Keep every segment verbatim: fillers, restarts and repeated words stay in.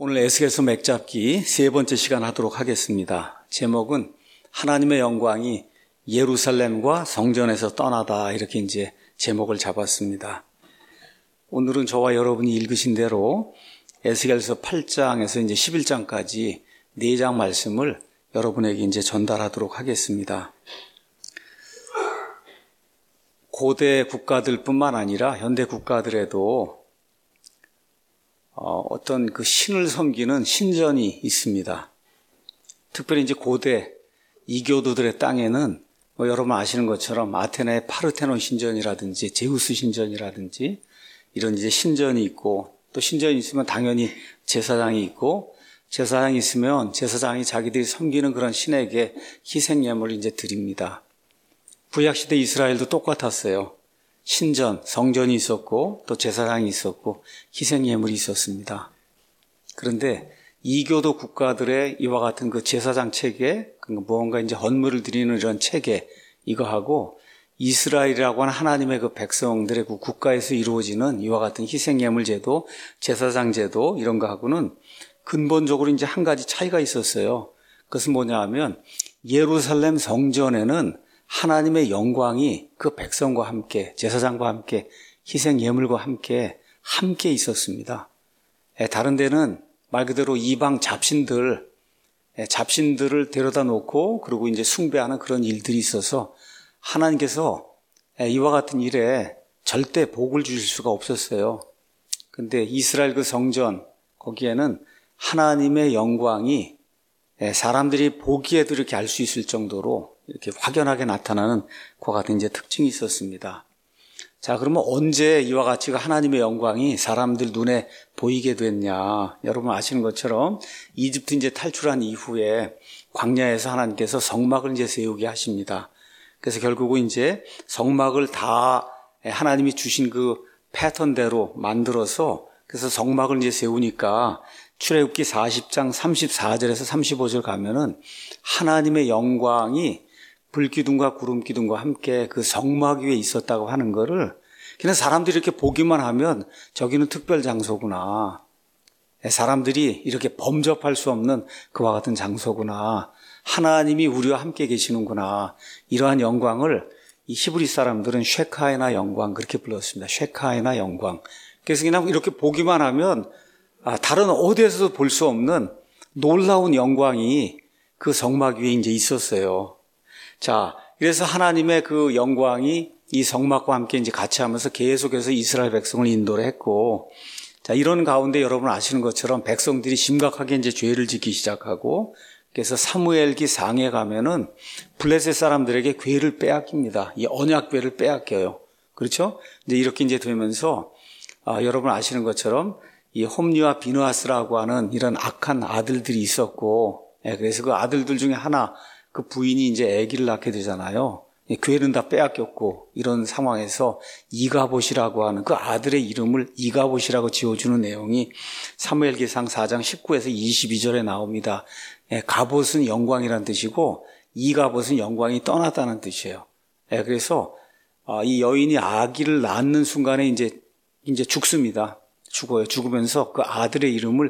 오늘 에스겔서 맥잡기 세 번째 시간 하도록 하겠습니다. 제목은 하나님의 영광이 예루살렘과 성전에서 떠나다, 이렇게 이제 제목을 잡았습니다. 오늘은 저와 여러분이 읽으신 대로 에스겔서 팔 장에서 이제 십일 장까지 네 장 말씀을 여러분에게 이제 전달하도록 하겠습니다. 고대 국가들뿐만 아니라 현대 국가들에도 어, 어떤 그 신을 섬기는 신전이 있습니다. 특별히 이제 고대 이교도들의 땅에는 뭐 여러분 아시는 것처럼 아테네의 파르테논 신전이라든지 제우스 신전이라든지 이런 이제 신전이 있고, 또 신전이 있으면 당연히 제사장이 있고, 제사장이 있으면 제사장이 자기들이 섬기는 그런 신에게 희생예물을 이제 드립니다. 구약시대 이스라엘도 똑같았어요. 신전, 성전이 있었고 또 제사장이 있었고 희생예물이 있었습니다. 그런데 이교도 국가들의 이와 같은 그 제사장 체계, 무언가 이제 헌물을 드리는 이런 체계, 이거하고 이스라엘이라고 하는 하나님의 그 백성들의 그 국가에서 이루어지는 이와 같은 희생예물 제도, 제사장 제도, 이런 거하고는 근본적으로 이제 한 가지 차이가 있었어요. 그것은 뭐냐 하면 예루살렘 성전에는 하나님의 영광이 그 백성과 함께, 제사장과 함께, 희생 예물과 함께 함께 있었습니다. 다른 데는 말 그대로 이방 잡신들, 잡신들을 데려다 놓고 그리고 이제 숭배하는 그런 일들이 있어서 하나님께서 이와 같은 일에 절대 복을 주실 수가 없었어요. 근데 이스라엘 그 성전, 거기에는 하나님의 영광이 사람들이 보기에도 이렇게 알 수 있을 정도로 이렇게 확연하게 나타나는 그와 같은 이제 특징이 있었습니다. 자, 그러면 언제 이와 같이 하나님의 영광이 사람들 눈에 보이게 됐냐? 여러분 아시는 것처럼 이집트 이제 탈출한 이후에 광야에서 하나님께서 성막을 이제 세우게 하십니다. 그래서 결국은 이제 성막을 다 하나님이 주신 그 패턴대로 만들어서, 그래서 성막을 이제 세우니까 출애굽기 사십 장 삼십사 절에서 삼십오 절 가면은 하나님의 영광이 불기둥과 구름기둥과 함께 그 성막 위에 있었다고 하는 거를 그냥 사람들이 이렇게 보기만 하면 저기는 특별 장소구나, 사람들이 이렇게 범접할 수 없는 그와 같은 장소구나, 하나님이 우리와 함께 계시는구나, 이러한 영광을 이 히브리 사람들은 쉐카이나 영광, 그렇게 불렀습니다. 쉐카이나 영광. 그래서 그냥 이렇게 보기만 하면 아, 다른 어디에서도 볼 수 없는 놀라운 영광이 그 성막 위에 이제 있었어요. 자, 그래서 하나님의 그 영광이 이 성막과 함께 이제 같이 하면서 계속해서 이스라엘 백성을 인도를 했고, 자, 이런 가운데 여러분 아시는 것처럼 백성들이 심각하게 이제 죄를 짓기 시작하고, 그래서 사무엘기 상에 가면은 블레셋 사람들에게 괴를 빼앗깁니다. 이 언약궤를 빼앗겨요. 그렇죠? 이제 이렇게 이제 되면서 아, 여러분 아시는 것처럼 이 홈리와 비느하스라고 하는 이런 악한 아들들이 있었고, 예, 그래서 그 아들들 중에 하나, 그 부인이 이제 아기를 낳게 되잖아요. 교회는 다 빼앗겼고, 이런 상황에서 이가봇이라고 하는 그 아들의 이름을 이가봇이라고 지어주는 내용이 사무엘기상 사 장 십구에서 이십이 절에 나옵니다. 예, 가봇은 영광이라는 뜻이고 이가봇은 영광이 떠났다는 뜻이에요. 예, 그래서 이 여인이 아기를 낳는 순간에 이제 이제 죽습니다. 죽어요. 죽으면서 그 아들의 이름을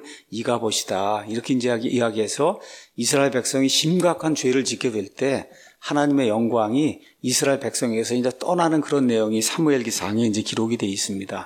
이가봇이다, 이렇게 이제 이야기해서 이스라엘 백성이 심각한 죄를 짓게 될 때 하나님의 영광이 이스라엘 백성에게서 이제 떠나는 그런 내용이 사무엘기상에 이제 기록이 되어 있습니다.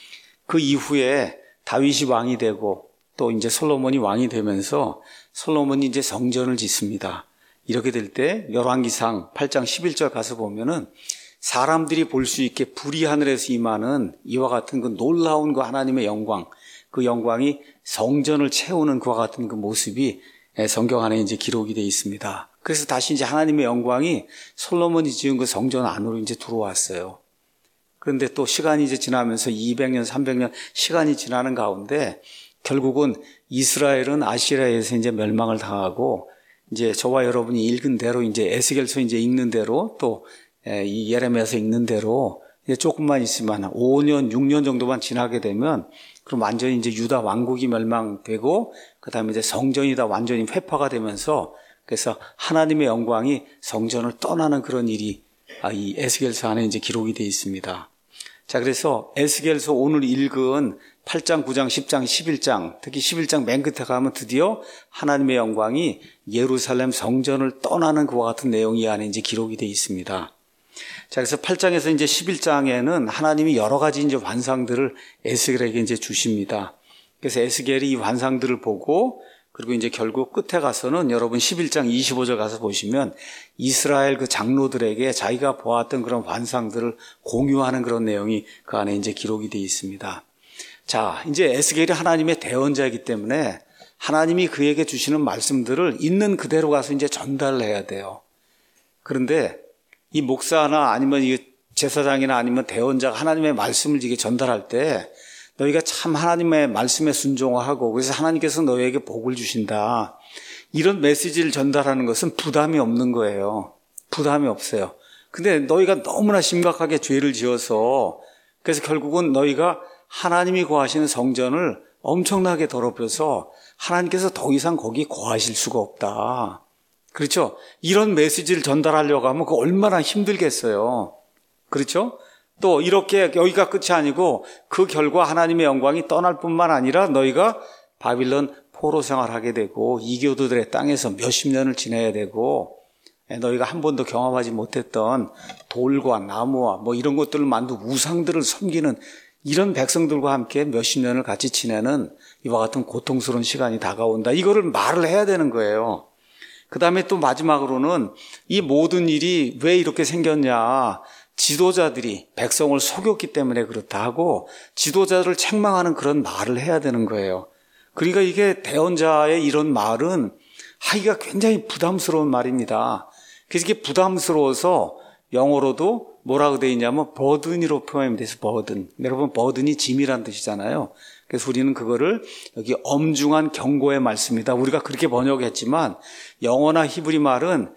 그 이후에 다윗이 왕이 되고 또 이제 솔로몬이 왕이 되면서 솔로몬이 이제 성전을 짓습니다. 이렇게 될 때 열왕기상 팔 장 십일 절 가서 보면은 사람들이 볼 수 있게 불이 하늘에서 임하는 이와 같은 그 놀라운 그 하나님의 영광, 그 영광이 성전을 채우는 그와 같은 그 모습이 성경 안에 이제 기록이 되어 있습니다. 그래서 다시 이제 하나님의 영광이 솔로몬이 지은 그 성전 안으로 이제 들어왔어요. 그런데 또 시간이 이제 지나면서 이백 년, 삼백 년 시간이 지나는 가운데 결국은 이스라엘은 아시리아에서 이제 멸망을 당하고, 이제 저와 여러분이 읽은 대로 이제 에스겔서 이제 읽는 대로 또 이 예레미야서 읽는 대로 이제 조금만 있으면 오 년, 육 년 정도만 지나게 되면 그럼 완전히 이제 유다 왕국이 멸망되고 그다음에 이제 성전이 다 완전히 회파가 되면서, 그래서 하나님의 영광이 성전을 떠나는 그런 일이 이 에스겔서 안에 이제 기록이 되어 있습니다. 자, 그래서 에스겔서 오늘 읽은 팔 장, 구 장, 십 장, 십일 장, 특히 십일 장 맨 끝에 가면 드디어 하나님의 영광이 예루살렘 성전을 떠나는 그와 같은 내용이 이 안에 이제 기록이 되어 있습니다. 자, 그래서 팔 장에서 이제 십일 장에는 하나님이 여러 가지 이제 환상들을 에스겔에게 이제 주십니다. 그래서 에스겔이 이 환상들을 보고 그리고 이제 결국 끝에 가서는 여러분 십일 장 이십오 절 가서 보시면 이스라엘 그 장로들에게 자기가 보았던 그런 환상들을 공유하는 그런 내용이 그 안에 이제 기록이 되어 있습니다. 자, 이제 에스겔이 하나님의 대언자이기 때문에 하나님이 그에게 주시는 말씀들을 있는 그대로 가서 이제 전달을 해야 돼요. 그런데 이 목사나 아니면 이 제사장이나 아니면 대언자가 하나님의 말씀을 이게 전달할 때 너희가 참 하나님의 말씀에 순종하고 그래서 하나님께서 너희에게 복을 주신다. 이런 메시지를 전달하는 것은 부담이 없는 거예요. 부담이 없어요. 근데 너희가 너무나 심각하게 죄를 지어서 그래서 결국은 너희가 하나님이 거하시는 성전을 엄청나게 더럽혀서 하나님께서 더 이상 거기 거하실 수가 없다. 그렇죠? 이런 메시지를 전달하려고 하면 그 얼마나 힘들겠어요. 그렇죠? 또 이렇게 여기가 끝이 아니고 그 결과 하나님의 영광이 떠날 뿐만 아니라 너희가 바빌론 포로 생활하게 되고 이교도들의 땅에서 몇십 년을 지내야 되고 너희가 한 번도 경험하지 못했던 돌과 나무와 뭐 이런 것들을 만든 우상들을 섬기는 이런 백성들과 함께 몇십 년을 같이 지내는 이와 같은 고통스러운 시간이 다가온다. 이거를 말을 해야 되는 거예요. 그 다음에 또 마지막으로는 이 모든 일이 왜 이렇게 생겼냐. 지도자들이 백성을 속였기 때문에 그렇다 하고 지도자들을 책망하는 그런 말을 해야 되는 거예요. 그러니까 이게 대언자의 이런 말은 하기가 굉장히 부담스러운 말입니다. 그래서 이게 부담스러워서 영어로도 뭐라고 되어 있냐면 버든이로 표현이 돼서 버든. 여러분 버든이 짐이란 뜻이잖아요. 그래서 우리는 그거를 여기 엄중한 경고의 말씀이다. 우리가 그렇게 번역했지만 영어나 히브리 말은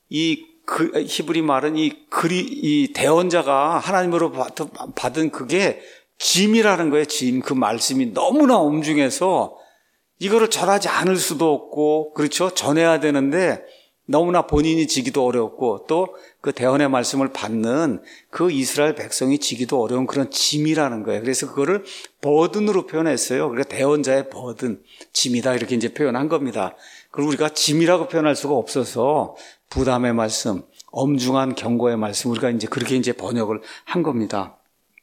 이 그 히브리 말은 이 그리 이 대언자가 하나님으로 받은 그게 짐이라는 거예요. 짐. 그 말씀이 너무나 엄중해서 이거를 전하지 않을 수도 없고 그렇죠. 전해야 되는데 너무나 본인이 지기도 어렵고 또 그 대언의 말씀을 받는 그 이스라엘 백성이 지기도 어려운 그런 짐이라는 거예요. 그래서 그거를 버든으로 표현했어요. 그러니까 대언자의 버든, 짐이다 이렇게 이제 표현한 겁니다. 그리고 우리가 짐이라고 표현할 수가 없어서 부담의 말씀, 엄중한 경고의 말씀 우리가 이제 그렇게 이제 번역을 한 겁니다.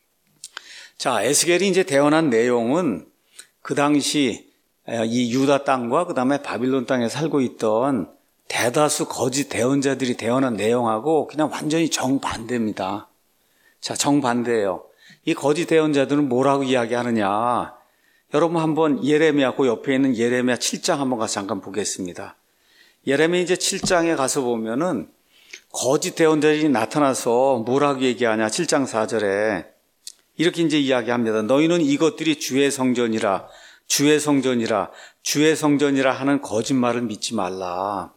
자, 에스겔이 이제 대언한 내용은 그 당시 이 유다 땅과 그 다음에 바빌론 땅에 살고 있던 대다수 거짓 대언자들이 대언한 내용하고 그냥 완전히 정반대입니다. 자, 정반대예요. 이 거짓 대언자들은 뭐라고 이야기하느냐. 여러분 한번 예레미야, 그 옆에 있는 예레미야 칠 장 한번 가서 잠깐 보겠습니다. 예레미야 이제 칠 장에 가서 보면은 거짓 대언자들이 나타나서 뭐라고 얘기하냐. 칠 장 사 절에 이렇게 이제 이야기합니다. 너희는 이것들이 주의 성전이라, 주의 성전이라, 주의 성전이라 하는 거짓말을 믿지 말라.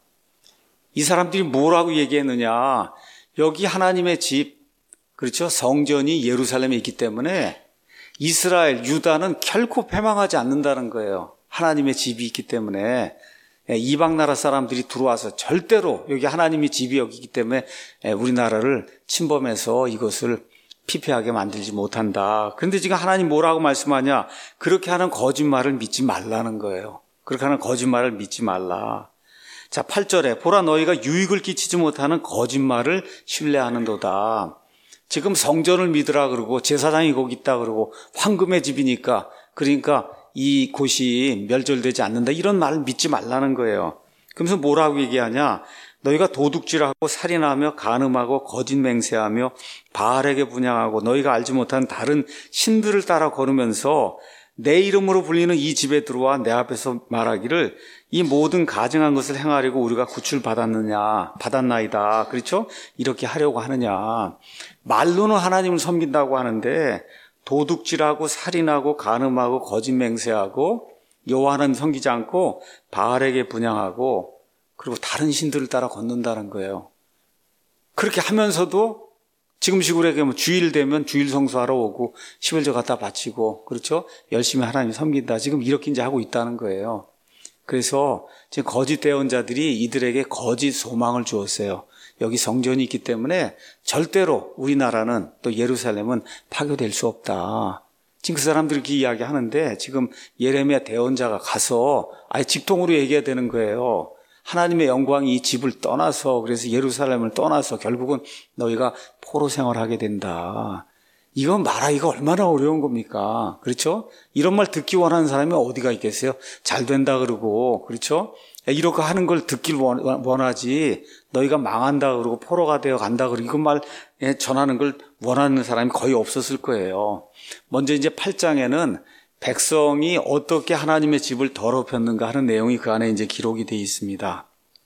이 사람들이 뭐라고 얘기했느냐. 여기 하나님의 집, 그렇죠? 성전이 예루살렘에 있기 때문에 이스라엘, 유다는 결코 패망하지 않는다는 거예요. 하나님의 집이 있기 때문에 이방 나라 사람들이 들어와서 절대로 여기 하나님의 집이 여기기 때문에 우리나라를 침범해서 이것을 피폐하게 만들지 못한다. 그런데 지금 하나님 뭐라고 말씀하냐? 그렇게 하는 거짓말을 믿지 말라는 거예요. 그렇게 하는 거짓말을 믿지 말라. 자, 팔 절에 보라 너희가 유익을 끼치지 못하는 거짓말을 신뢰하는도다. 지금 성전을 믿으라 그러고 제사장이 거기 있다 그러고 황금의 집이니까 그러니까 이 곳이 멸절되지 않는다. 이런 말을 믿지 말라는 거예요. 그러면서 뭐라고 얘기하냐? 너희가 도둑질하고 살인하며 간음하고 거짓 맹세하며 바알에게 분향하고 너희가 알지 못한 다른 신들을 따라 걸으면서 내 이름으로 불리는 이 집에 들어와 내 앞에서 말하기를 이 모든 가증한 것을 행하려고 우리가 구출받았느냐 받았나이다. 그렇죠? 이렇게 하려고 하느냐. 말로는 하나님을 섬긴다고 하는데 도둑질하고 살인하고 간음하고 거짓 맹세하고 여호와 하나님 섬기지 않고 바알에게 분향하고 그리고 다른 신들을 따라 걷는다는 거예요. 그렇게 하면서도 지금 식으로 얘기하면 주일 되면 주일 성수하러 오고 십일조 갖다 바치고 그렇죠? 열심히 하나님 섬긴다. 지금 이렇게 이제 하고 있다는 거예요. 그래서 지금 거짓 대언자들이 이들에게 거짓 소망을 주었어요. 여기 성전이 있기 때문에 절대로 우리나라는 또 예루살렘은 파괴될 수 없다. 지금 그 사람들이 이렇게 이야기하는데 지금 예레미야 대언자가 가서 아예 직통으로 얘기해야 되는 거예요. 하나님의 영광이 이 집을 떠나서 그래서 예루살렘을 떠나서 결국은 너희가 포로 생활하게 된다. 이건 말하기가 얼마나 어려운 겁니까? 그렇죠? 이런 말 듣기 원하는 사람이 어디가 있겠어요? 잘 된다 그러고 그렇죠? 이렇게 하는 걸 듣길 원하지 너희가 망한다 그러고 포로가 되어 간다 그러고 이런 말 전하는 걸 원하는 사람이 거의 없었을 거예요. 먼저 이제 팔 장에는 백성이 어떻게 하나님의 집을 더럽혔는가 하는 내용이 그 안에 이제 기록이 되어 있습니다.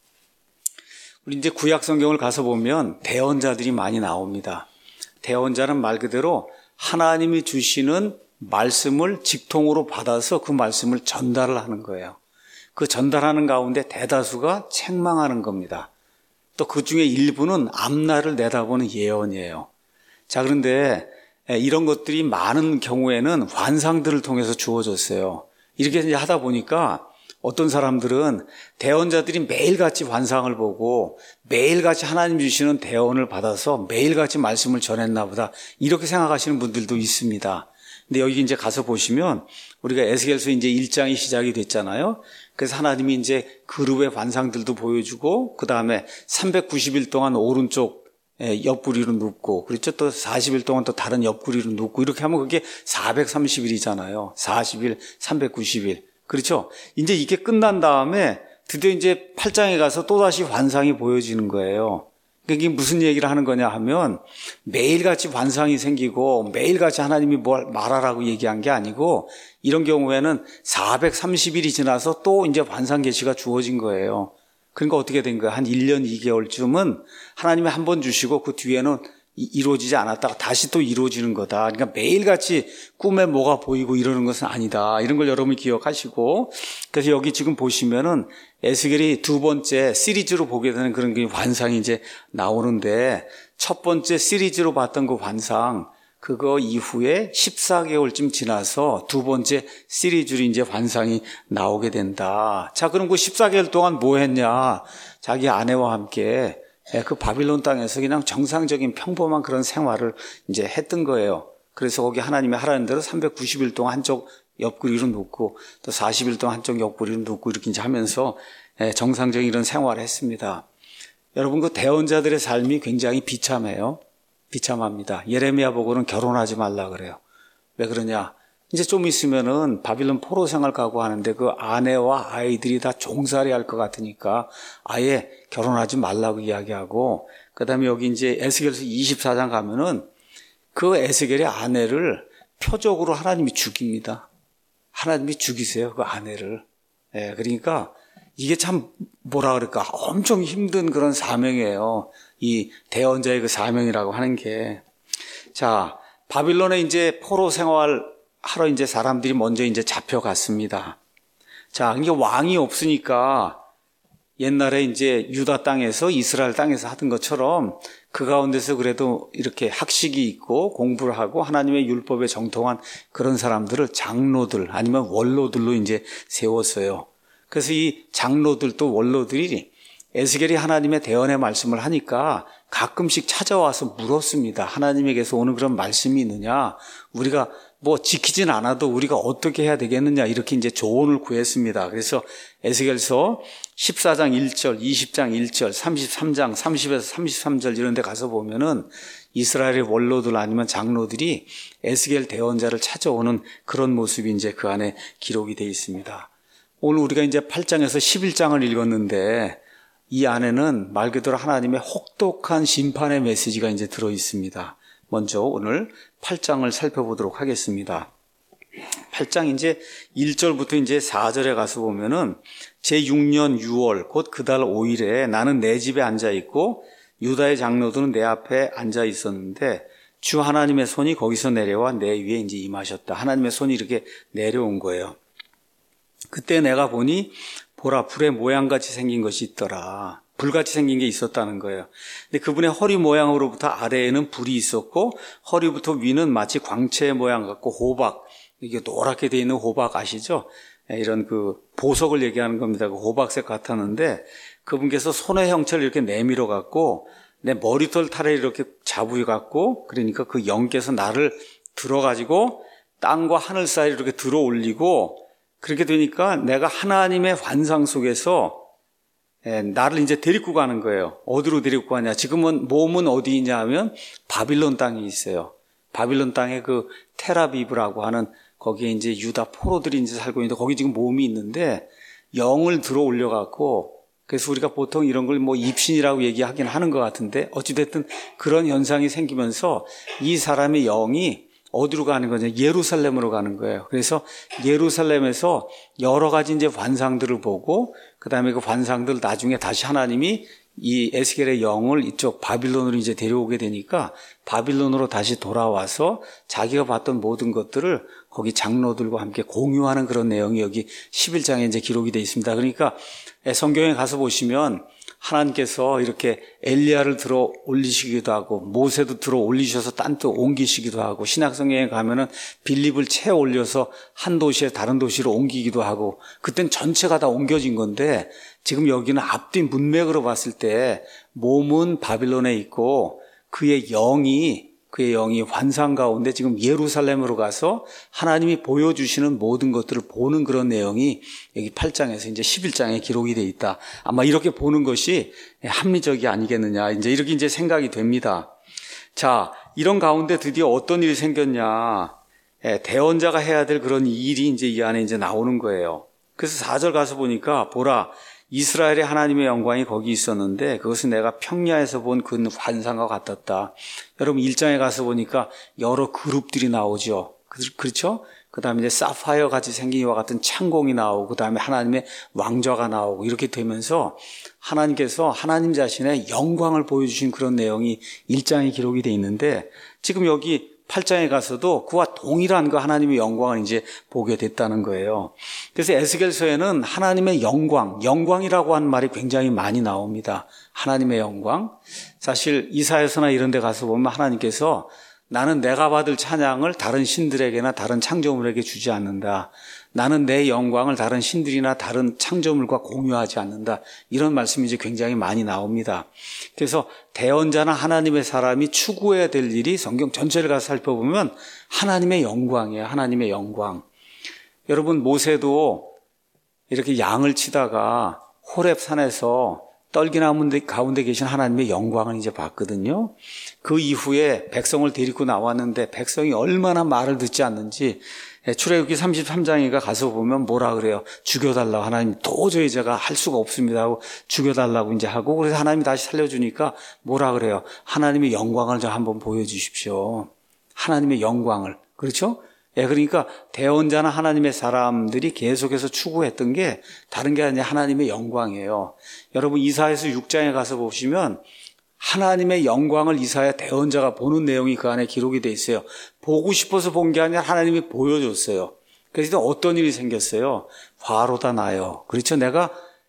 우리 이제 구약 성경을 가서 보면 대언자들이 많이 나옵니다. 대언자는 말 그대로 하나님이 주시는 말씀을 직통으로 받아서 그 말씀을 전달을 하는 거예요. 그 전달하는 가운데 대다수가 책망하는 겁니다. 또 그 중에 일부는 앞날을 내다보는 예언이에요. 자, 그런데 이런 것들이 많은 경우에는 환상들을 통해서 주어졌어요. 이렇게 이제 하다 보니까 어떤 사람들은 대언자들이 매일같이 환상을 보고 매일같이 하나님 주시는 대언을 받아서 매일같이 말씀을 전했나 보다 이렇게 생각하시는 분들도 있습니다. 근데 여기 이제 가서 보시면 우리가 에스겔서 이제 일 장이 시작이 됐잖아요. 그래서 하나님이 이제 그룹의 환상들도 보여주고 그 다음에 삼백구십 일 동안 오른쪽 옆구리로 눕고 그렇죠. 또 사십 일 동안 또 다른 옆구리로 눕고 이렇게 하면 그게 사백삼십 일이잖아요. 사십 일, 삼백구십 일. 그렇죠. 이제 이게 끝난 다음에 드디어 이제 팔 장에 가서 또다시 환상이 보여지는 거예요. 이게 무슨 얘기를 하는 거냐 하면 매일같이 환상이 생기고 매일같이 하나님이 뭘 말하라고 얘기한 게 아니고 이런 경우에는 사백삼십 일이 지나서 또 이제 환상 계시가 주어진 거예요. 그러니까 어떻게 된 거야? 한 일 년 이 개월쯤은 하나님이 한 번 주시고 그 뒤에는 이루어지지 않았다가 다시 또 이루어지는 거다. 그러니까 매일같이 꿈에 뭐가 보이고 이러는 것은 아니다. 이런 걸 여러분이 기억하시고 그래서 여기 지금 보시면은 에스겔이 두 번째 시리즈로 보게 되는 그런 환상이 이제 나오는데 첫 번째 시리즈로 봤던 그 환상 그거 이후에 십사 개월쯤 지나서 두 번째 시리즈로 이제 환상이 나오게 된다. 자, 그럼 그 십사 개월 동안 뭐 했냐? 자기 아내와 함께 그 바빌론 땅에서 그냥 정상적인 평범한 그런 생활을 이제 했던 거예요. 그래서 거기 하나님이 하라는 대로 삼백구십 일 동안 한쪽 옆구리로 눕고 또 사십 일 동안 한쪽 옆구리로 눕고 이렇게 이제 하면서 정상적인 이런 생활을 했습니다. 여러분 그 대언자들의 삶이 굉장히 비참해요. 비참합니다. 예레미야 보고는 결혼하지 말라 그래요. 왜 그러냐? 이제 좀 있으면은 바빌론 포로 생활 가고 하는데 그 아내와 아이들이 다 종살이 할 것 같으니까 아예 결혼하지 말라고 이야기하고 그 다음에 여기 이제 에스겔서 이십사 장 가면은 그 에스겔의 아내를 표적으로 하나님이 죽입니다. 하나님이 죽이세요. 그 아내를. 예, 그러니까 이게 참 뭐라 그럴까 엄청 힘든 그런 사명이에요. 이 대언자의 그 사명이라고 하는 게. 자, 바빌론에 이제 포로 생활 하러 이제 사람들이 먼저 이제 잡혀갔습니다. 자, 이게 왕이 없으니까 옛날에 이제 유다 땅에서 이스라엘 땅에서 하던 것처럼 그 가운데서 그래도 이렇게 학식이 있고 공부를 하고 하나님의 율법에 정통한 그런 사람들을 장로들 아니면 원로들로 이제 세웠어요. 그래서 이 장로들 또 원로들이 에스겔이 하나님의 대언의 말씀을 하니까 가끔씩 찾아와서 물었습니다. 하나님에게서 오는 그런 말씀이 있느냐? 우리가 뭐 지키진 않아도 우리가 어떻게 해야 되겠느냐? 이렇게 이제 조언을 구했습니다. 그래서 에스겔서 십사 장 일 절, 이십 장 일 절, 삼십삼 장 삼십에서 삼십삼 절 이런 데 가서 보면은 이스라엘의 원로들 아니면 장로들이 에스겔 대언자를 찾아오는 그런 모습이 이제 그 안에 기록이 되어 있습니다. 오늘 우리가 이제 팔 장에서 십일 장을 읽었는데 이 안에는 말 그대로 하나님의 혹독한 심판의 메시지가 이제 들어 있습니다. 먼저 오늘 팔 장을 살펴보도록 하겠습니다. 팔 장 이제 일 절부터 이제 사 절에 가서 보면은 제육 년 유월 곧 그달 오 일에 나는 내 집에 앉아 있고 유다의 장로들은 내 앞에 앉아 있었는데 주 하나님의 손이 거기서 내려와 내 위에 이제 임하셨다. 하나님의 손이 이렇게 내려온 거예요. 그때 내가 보니 보라 불의 모양같이 생긴 것이 있더라. 불같이 생긴 게 있었다는 거예요. 근데 그분의 허리 모양으로부터 아래에는 불이 있었고 허리부터 위는 마치 광채 모양 같고 호박, 이게 노랗게 되어 있는 호박 아시죠? 이런 그 보석을 얘기하는 겁니다. 그 호박색 같았는데 그분께서 손의 형체를 이렇게 내밀어 갖고 내 머리털 탈에 이렇게 잡으여 갖고, 그러니까 그 영께서 나를 들어가지고 땅과 하늘 사이로 이렇게 들어 올리고, 그렇게 되니까 내가 하나님의 환상 속에서 나를 이제 데리고 가는 거예요. 어디로 데리고 가냐? 지금은 몸은 어디 있냐 하면 바빌론 땅에 있어요. 바빌론 땅에 그 테라비브라고 하는 거기에 이제 유다 포로들이 이제 살고 있는데 거기 지금 몸이 있는데 영을 들어 올려 갖고, 그래서 우리가 보통 이런 걸 뭐 입신이라고 얘기하긴 하는 것 같은데 어찌됐든 그런 현상이 생기면서 이 사람의 영이 어디로 가는 거냐? 예루살렘으로 가는 거예요. 그래서 예루살렘에서 여러 가지 이제 환상들을 보고, 그 다음에 그 환상들 나중에 다시 하나님이 이 에스겔의 영을 이쪽 바빌론으로 이제 데려오게 되니까 바빌론으로 다시 돌아와서 자기가 봤던 모든 것들을 거기 장로들과 함께 공유하는 그런 내용이 여기 십일 장에 이제 기록이 되어 있습니다. 그러니까 성경에 가서 보시면 하나님께서 이렇게 엘리야를 들어 올리시기도 하고 모세도 들어 올리셔서 딴 데 옮기시기도 하고, 신약성경에 가면은 빌립을 채 올려서 한 도시에 다른 도시로 옮기기도 하고, 그땐 전체가 다 옮겨진 건데 지금 여기는 앞뒤 문맥으로 봤을 때 몸은 바빌론에 있고 그의 영이 그의 영이 환상 가운데 지금 예루살렘으로 가서 하나님이 보여주시는 모든 것들을 보는 그런 내용이 여기 팔 장에서 이제 십일 장에 기록이 되어 있다. 아마 이렇게 보는 것이 합리적이 아니겠느냐. 이제 이렇게 이제 생각이 됩니다. 자, 이런 가운데 드디어 어떤 일이 생겼냐. 대언자가 해야 될 그런 일이 이제 이 안에 이제 나오는 거예요. 그래서 사 절 가서 보니까 보라, 이스라엘의 하나님의 영광이 거기 있었는데 그것은 내가 평야에서 본 그 환상과 같았다. 여러분 일 장에 가서 보니까 여러 그룹들이 나오죠. 그렇죠? 그 다음에 이제 사파이어 같이 생긴 이와 같은 창공이 나오고, 그 다음에 하나님의 왕좌가 나오고, 이렇게 되면서 하나님께서 하나님 자신의 영광을 보여주신 그런 내용이 일 장에 기록이 되어 있는데, 지금 여기 팔 장에 가서도 그와 동일한 그 하나님의 영광을 이제 보게 됐다는 거예요. 그래서 에스겔서에는 하나님의 영광, 영광이라고 하는 말이 굉장히 많이 나옵니다. 하나님의 영광. 사실 이사야서나 이런 데 가서 보면 하나님께서 나는 내가 받을 찬양을 다른 신들에게나 다른 창조물에게 주지 않는다. 나는 내 영광을 다른 신들이나 다른 창조물과 공유하지 않는다. 이런 말씀이 이제 굉장히 많이 나옵니다. 그래서 대언자나 하나님의 사람이 추구해야 될 일이 성경 전체를 가서 살펴보면 하나님의 영광이에요. 하나님의 영광. 여러분 모세도 이렇게 양을 치다가 호렙 산에서 떨기나무 가운데 계신 하나님의 영광을 이제 봤거든요. 그 이후에 백성을 데리고 나왔는데 백성이 얼마나 말을 듣지 않는지 출애굽기 삼십삼 장에 가서 보면 뭐라 그래요? 죽여달라고, 하나님 도저히 제가 할 수가 없습니다 하고 죽여달라고 이제 하고, 그래서 하나님이 다시 살려주니까 뭐라 그래요? 하나님의 영광을 좀 한번 보여주십시오. 하나님의 영광을. 그렇죠? 예, 그러니까 대언자나 하나님의 사람들이 계속해서 추구했던 게 다른 게 아니라 하나님의 영광이에요. 여러분 이사야서 육 장에 가서 보시면 하나님의 영광을 이사야 대언자가 보는 내용이 그 안에 기록이 돼 있어요. 보고 싶어서 본 게 아니라 하나님이 보여줬어요. 그래서 어떤 일이 생겼어요? 화로다 나요. 그렇죠? 내가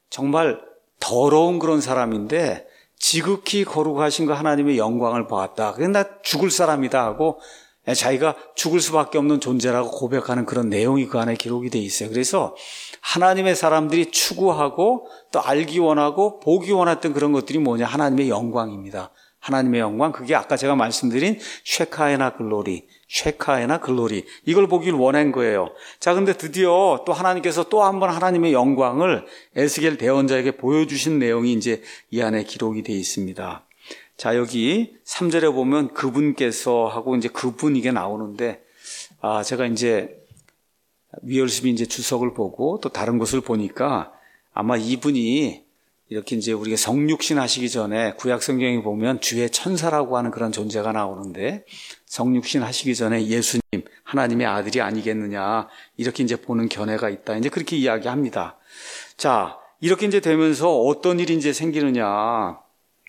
정말 더러운 그런 사람인데 지극히 거룩하신 그 하나님의 영광을 보았다. 그래서 나 죽을 사람이다 하고 자기가 죽을 수밖에 없는 존재라고 고백하는 그런 내용이 그 안에 기록이 돼 있어요. 그래서 하나님의 사람들이 추구하고 또 알기 원하고 보기 원했던 그런 것들이 뭐냐? 하나님의 영광입니다. 하나님의 영광, 그게 아까 제가 말씀드린 쉐카에나 글로리, 쉐카에나 글로리, 이걸 보길 원한 거예요. 자, 근데 드디어 또 하나님께서 또 한 번 하나님의 영광을 에스겔 대언자에게 보여주신 내용이 이제 이 안에 기록이 돼 있습니다. 자, 여기 삼 절에 보면 그분께서 하고 이제 그분 이게 나오는데, 아, 제가 이제 위얼스비 이제 주석을 보고 또 다른 곳을 보니까 아마 이분이 이렇게 이제 우리가 성육신 하시기 전에 구약 성경에 보면 주의 천사라고 하는 그런 존재가 나오는데, 성육신 하시기 전에 예수님, 하나님의 아들이 아니겠느냐, 이렇게 이제 보는 견해가 있다. 이제 그렇게 이야기합니다. 자, 이렇게 이제 되면서 어떤 일이 이제 생기느냐.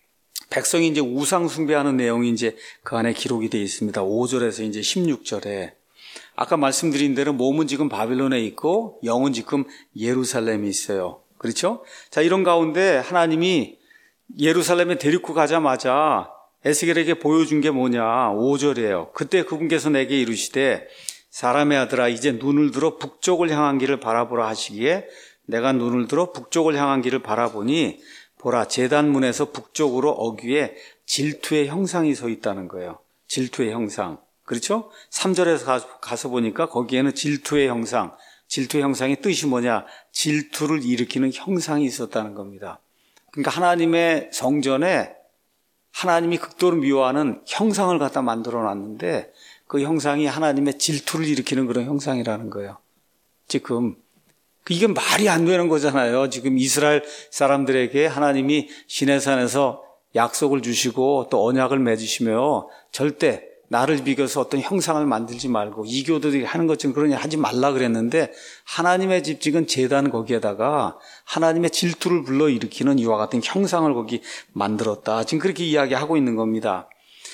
백성이 이제 우상 숭배하는 내용이 이제 그 안에 기록이 되어 있습니다. 오 절에서 이제 십육 절에. 아까 말씀드린 대로 몸은 지금 바빌론에 있고 영은 지금 예루살렘에 있어요. 그렇죠? 자, 이런 가운데 하나님이 예루살렘에 데리고 가자마자 에스겔에게 보여준 게 뭐냐? 오 절이에요. 그때 그분께서 내게 이르시되 사람의 아들아, 이제 눈을 들어 북쪽을 향한 길을 바라보라 하시기에 내가 눈을 들어 북쪽을 향한 길을 바라보니 보라, 제단문에서 북쪽으로 어귀에 질투의 형상이 서 있다는 거예요. 질투의 형상. 그렇죠? 삼 절에서 가서 보니까 거기에는 질투의 형상, 질투의 형상의 뜻이 뭐냐? 질투를 일으키는 형상이 있었다는 겁니다. 그러니까 하나님의 성전에 하나님이 극도로 미워하는 형상을 갖다 만들어 놨는데 그 형상이 하나님의 질투를 일으키는 그런 형상이라는 거예요. 지금 이게 말이 안 되는 거잖아요. 지금 이스라엘 사람들에게 하나님이 시내산에서 약속을 주시고 또 언약을 맺으시며 절대 나를 비교해서 어떤 형상을 만들지 말고 이교도들이 하는 것처럼 그런 일 하지 말라 그랬는데 하나님의 집 지은 제단 거기에다가 하나님의 질투를 불러일으키는 이와 같은 형상을 거기 만들었다. 지금 그렇게 이야기하고 있는 겁니다.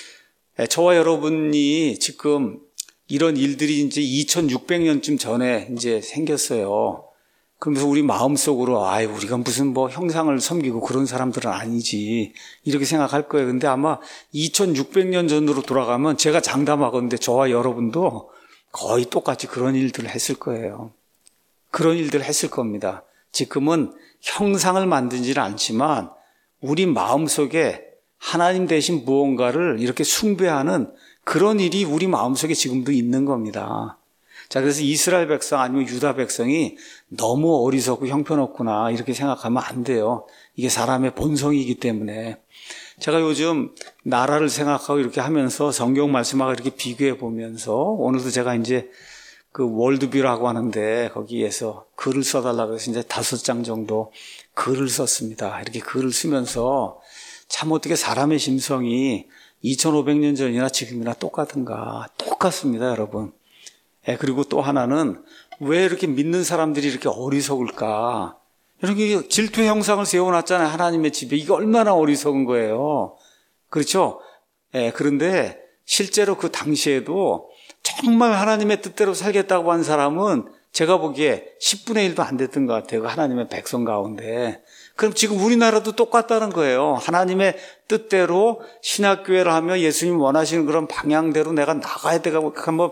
저와 여러분이 지금 이런 일들이 이제 이천육백 년쯤 전에 이제 생겼어요. 그러면서 우리 마음속으로 아이 우리가 무슨 뭐 형상을 섬기고 그런 사람들은 아니지 이렇게 생각할 거예요. 근데 아마 이천육백 년 전으로 돌아가면 제가 장담하건데 저와 여러분도 거의 똑같이 그런 일들을 했을 거예요. 그런 일들을 했을 겁니다. 지금은 형상을 만들지는 않지만 우리 마음속에 하나님 대신 무언가를 이렇게 숭배하는 그런 일이 우리 마음속에 지금도 있는 겁니다. 자, 그래서 이스라엘 백성 아니면 유다 백성이 너무 어리석고 형편없구나 이렇게 생각하면 안 돼요. 이게 사람의 본성이기 때문에. 제가 요즘 나라를 생각하고 이렇게 하면서 성경 말씀하고 이렇게 비교해 보면서 오늘도 제가 이제 그 월드뷰라고 하는데 거기에서 글을 써달라고 해서 이제 다섯 장 정도 글을 썼습니다. 이렇게 글을 쓰면서 참 어떻게 사람의 심성이 이천오백 년 전이나 지금이나 똑같은가. 똑같습니다, 여러분. 예, 그리고 또 하나는 왜 이렇게 믿는 사람들이 이렇게 어리석을까? 이렇게 질투의 형상을 세워놨잖아요. 하나님의 집에. 이게 얼마나 어리석은 거예요. 그렇죠? 예, 그런데 실제로 그 당시에도 정말 하나님의 뜻대로 살겠다고 한 사람은 제가 보기에 십분의 일도 안 됐던 것 같아요. 하나님의 백성 가운데. 그럼 지금 우리나라도 똑같다는 거예요. 하나님의 뜻대로 신학교회를 하며 예수님 원하시는 그런 방향대로 내가 나가야 되고 한번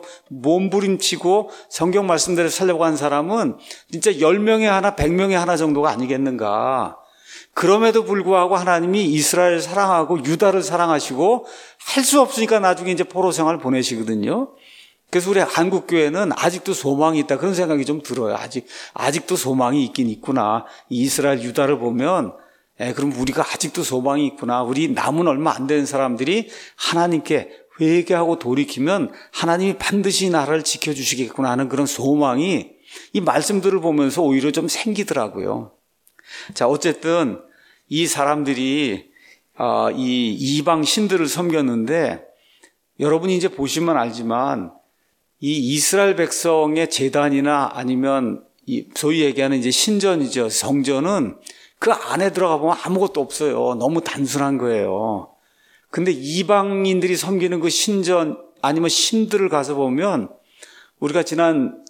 몸부림치고 성경 말씀대로 살려고 한 사람은 진짜 열 명에 하나, 백 명에 하나 정도가 아니겠는가. 그럼에도 불구하고 하나님이 이스라엘을 사랑하고 유다를 사랑하시고 할 수 없으니까 나중에 이제 포로 생활을 보내시거든요. 그래서 우리 한국교회는 아직도 소망이 있다. 그런 생각이 좀 들어요. 아직, 아직도 소망이 있긴 있구나. 이스라엘 유다를 보면, 에, 그럼 우리가 아직도 소망이 있구나. 우리 남은 얼마 안 되는 사람들이 하나님께 회개하고 돌이키면 하나님이 반드시 나라를 지켜주시겠구나 하는 그런 소망이 이 말씀들을 보면서 오히려 좀 생기더라고요. 자, 어쨌든 이 사람들이, 어, 이 이방 신들을 섬겼는데 여러분이 이제 보시면 알지만 이 이스라엘 백성의 제단이나 아니면 이 소위 얘기하는 이제 신전이죠. 성전은 그 안에 들어가 보면 아무것도 없어요. 너무 단순한 거예요. 근데 이방인들이 섬기는 그 신전 아니면 신들을 가서 보면 우리가 지난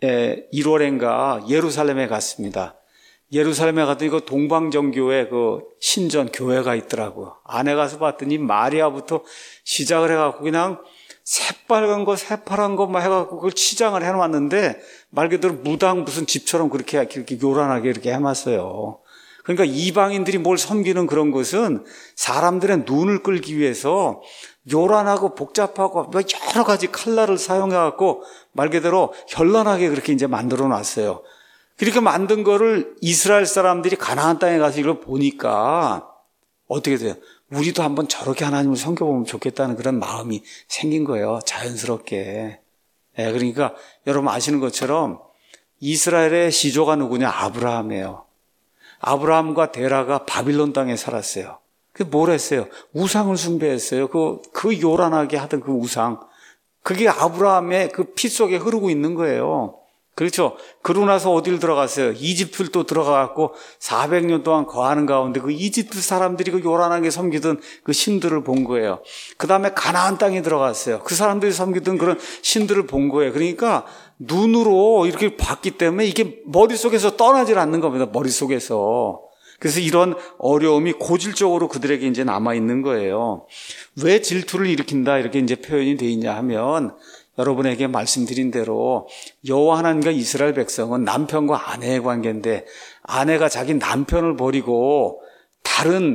일월인가 예루살렘에 갔습니다. 예루살렘에 갔더니 그 동방정교회 그 신전 교회가 있더라고요. 안에 가서 봤더니 마리아부터 시작을 해갖고 그냥 새빨간 거, 새파란 거 막 해갖고 그걸 치장을 해놨는데 말 그대로 무당 무슨 집처럼 그렇게 이렇게 요란하게 이렇게 해놨어요. 그러니까 이방인들이 뭘 섬기는 그런 것은 사람들의 눈을 끌기 위해서 요란하고 복잡하고 여러 가지 칼날을 사용해갖고 말 그대로 현란하게 그렇게 이제 만들어 놨어요. 그렇게 만든 거를 이스라엘 사람들이 가나안 땅에 가서 이걸 보니까 어떻게 돼요? 우리도 한번 저렇게 하나님을 섬겨보면 좋겠다는 그런 마음이 생긴 거예요. 자연스럽게. 예, 그러니까 여러분 아시는 것처럼 이스라엘의 시조가 누구냐? 아브라함이에요. 아브라함과 데라가 바빌론 땅에 살았어요. 그 뭘 했어요? 우상을 숭배했어요. 그, 그 요란하게 하던 그 우상. 그게 아브라함의 그 피 속에 흐르고 있는 거예요. 그렇죠. 그러고 나서 어디를 들어갔어요? 이집트를 또 들어가갖고 사백 년 동안 거하는 가운데 그 이집트 사람들이 그 요란하게 섬기던 그 신들을 본 거예요. 그 다음에 가나안 땅에 들어갔어요. 그 사람들이 섬기던 그런 신들을 본 거예요. 그러니까 눈으로 이렇게 봤기 때문에 이게 머릿속에서 떠나질 않는 겁니다. 머릿속에서. 그래서 이런 어려움이 고질적으로 그들에게 이제 남아있는 거예요. 왜 질투를 일으킨다 이렇게 이제 표현이 되어 있냐 하면 여러분에게 말씀드린 대로 여호와 하나님과 이스라엘 백성은 남편과 아내의 관계인데 아내가 자기 남편을 버리고 다른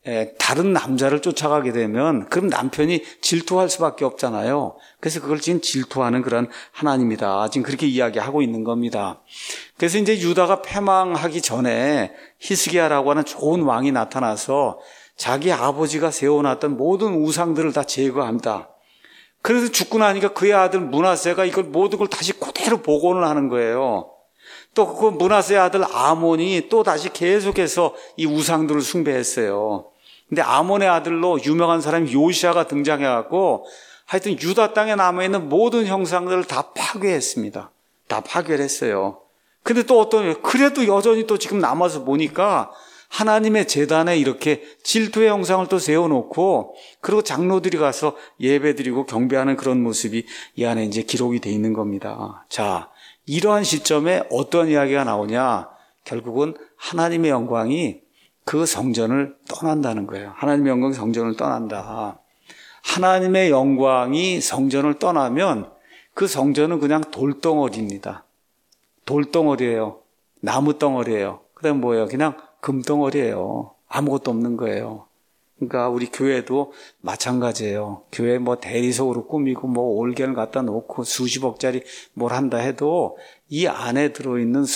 다른 남자를 쫓아가게 되면 그럼 남편이 질투할 수밖에 없잖아요. 그래서 그걸 지금 질투하는 그런 하나님이다. 지금 그렇게 이야기하고 있는 겁니다. 그래서 이제 유다가 패망하기 전에 히스기야라고 하는 좋은 왕이 나타나서 자기 아버지가 세워놨던 모든 우상들을 다 제거합니다. 그래서 죽고 나니까 그의 아들 므낫세가 이걸 모든 걸 다시 그대로 복원을 하는 거예요. 또 그 므낫세의 아들 아몬이 또 다시 계속해서 이 우상들을 숭배했어요. 근데 아몬의 아들로 유명한 사람이 요시아가 등장해갖고 하여튼 유다 땅에 남아있는 모든 형상들을 다 파괴했습니다. 다 파괴를 했어요. 근데 또 어떤, 그래도 여전히 또 지금 남아서 보니까 하나님의 제단에 이렇게 질투의 형상을 또 세워놓고 그리고 장로들이 가서 예배드리고 경배하는 그런 모습이 이 안에 이제 기록이 돼 있는 겁니다. 자, 이러한 시점에 어떤 이야기가 나오냐? 결국은 하나님의 영광이 그 성전을 떠난다는 거예요. 하나님의 영광이 성전을 떠난다. 하나님의 영광이 성전을 떠나면 그 성전은 그냥 돌덩어리입니다. 돌덩어리예요. 나무덩어리예요. 그다음 뭐예요? 그냥 금덩어리예요. 아무것도 없는 거예요. 그러니까 우리 교회도 마찬가지예요. 교회 뭐 대리석으로 꾸미고 뭐 올견을 갖다 놓고 수십억짜리 뭘 한다 해도 이 안에 들어있는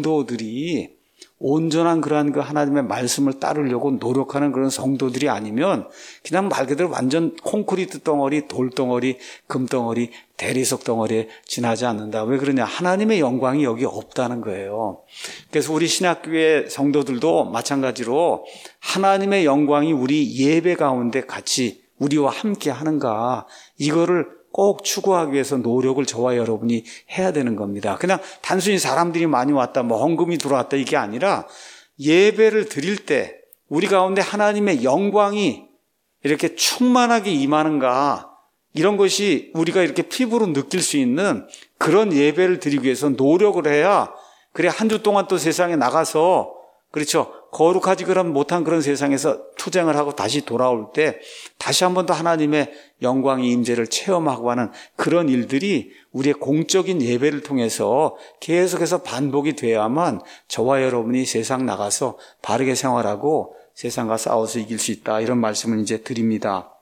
성도들이 온전한 그러한 그 하나님의 말씀을 따르려고 노력하는 그런 성도들이 아니면 그냥 말 그대로 완전 콘크리트 덩어리, 돌덩어리, 금덩어리, 대리석 덩어리에 지나지 않는다. 왜 그러냐? 하나님의 영광이 여기 없다는 거예요. 그래서 우리 신학교의 성도들도 마찬가지로 하나님의 영광이 우리 예배 가운데 같이 우리와 함께 하는가, 이거를 꼭 추구하기 위해서 노력을 저와 여러분이 해야 되는 겁니다. 그냥 단순히 사람들이 많이 왔다, 뭐 헌금이 들어왔다 이게 아니라 예배를 드릴 때 우리 가운데 하나님의 영광이 이렇게 충만하게 임하는가, 이런 것이 우리가 이렇게 피부로 느낄 수 있는 그런 예배를 드리기 위해서 노력을 해야, 그래 한 주 동안 또 세상에 나가서, 그렇죠, 거룩하지 그런 못한 그런 세상에서 투쟁을 하고 다시 돌아올 때 다시 한 번 더 하나님의 영광의 임재를 체험하고 하는 그런 일들이 우리의 공적인 예배를 통해서 계속해서 반복이 돼야만 저와 여러분이 세상 나가서 바르게 생활하고 세상과 싸워서 이길 수 있다, 이런 말씀을 이제 드립니다.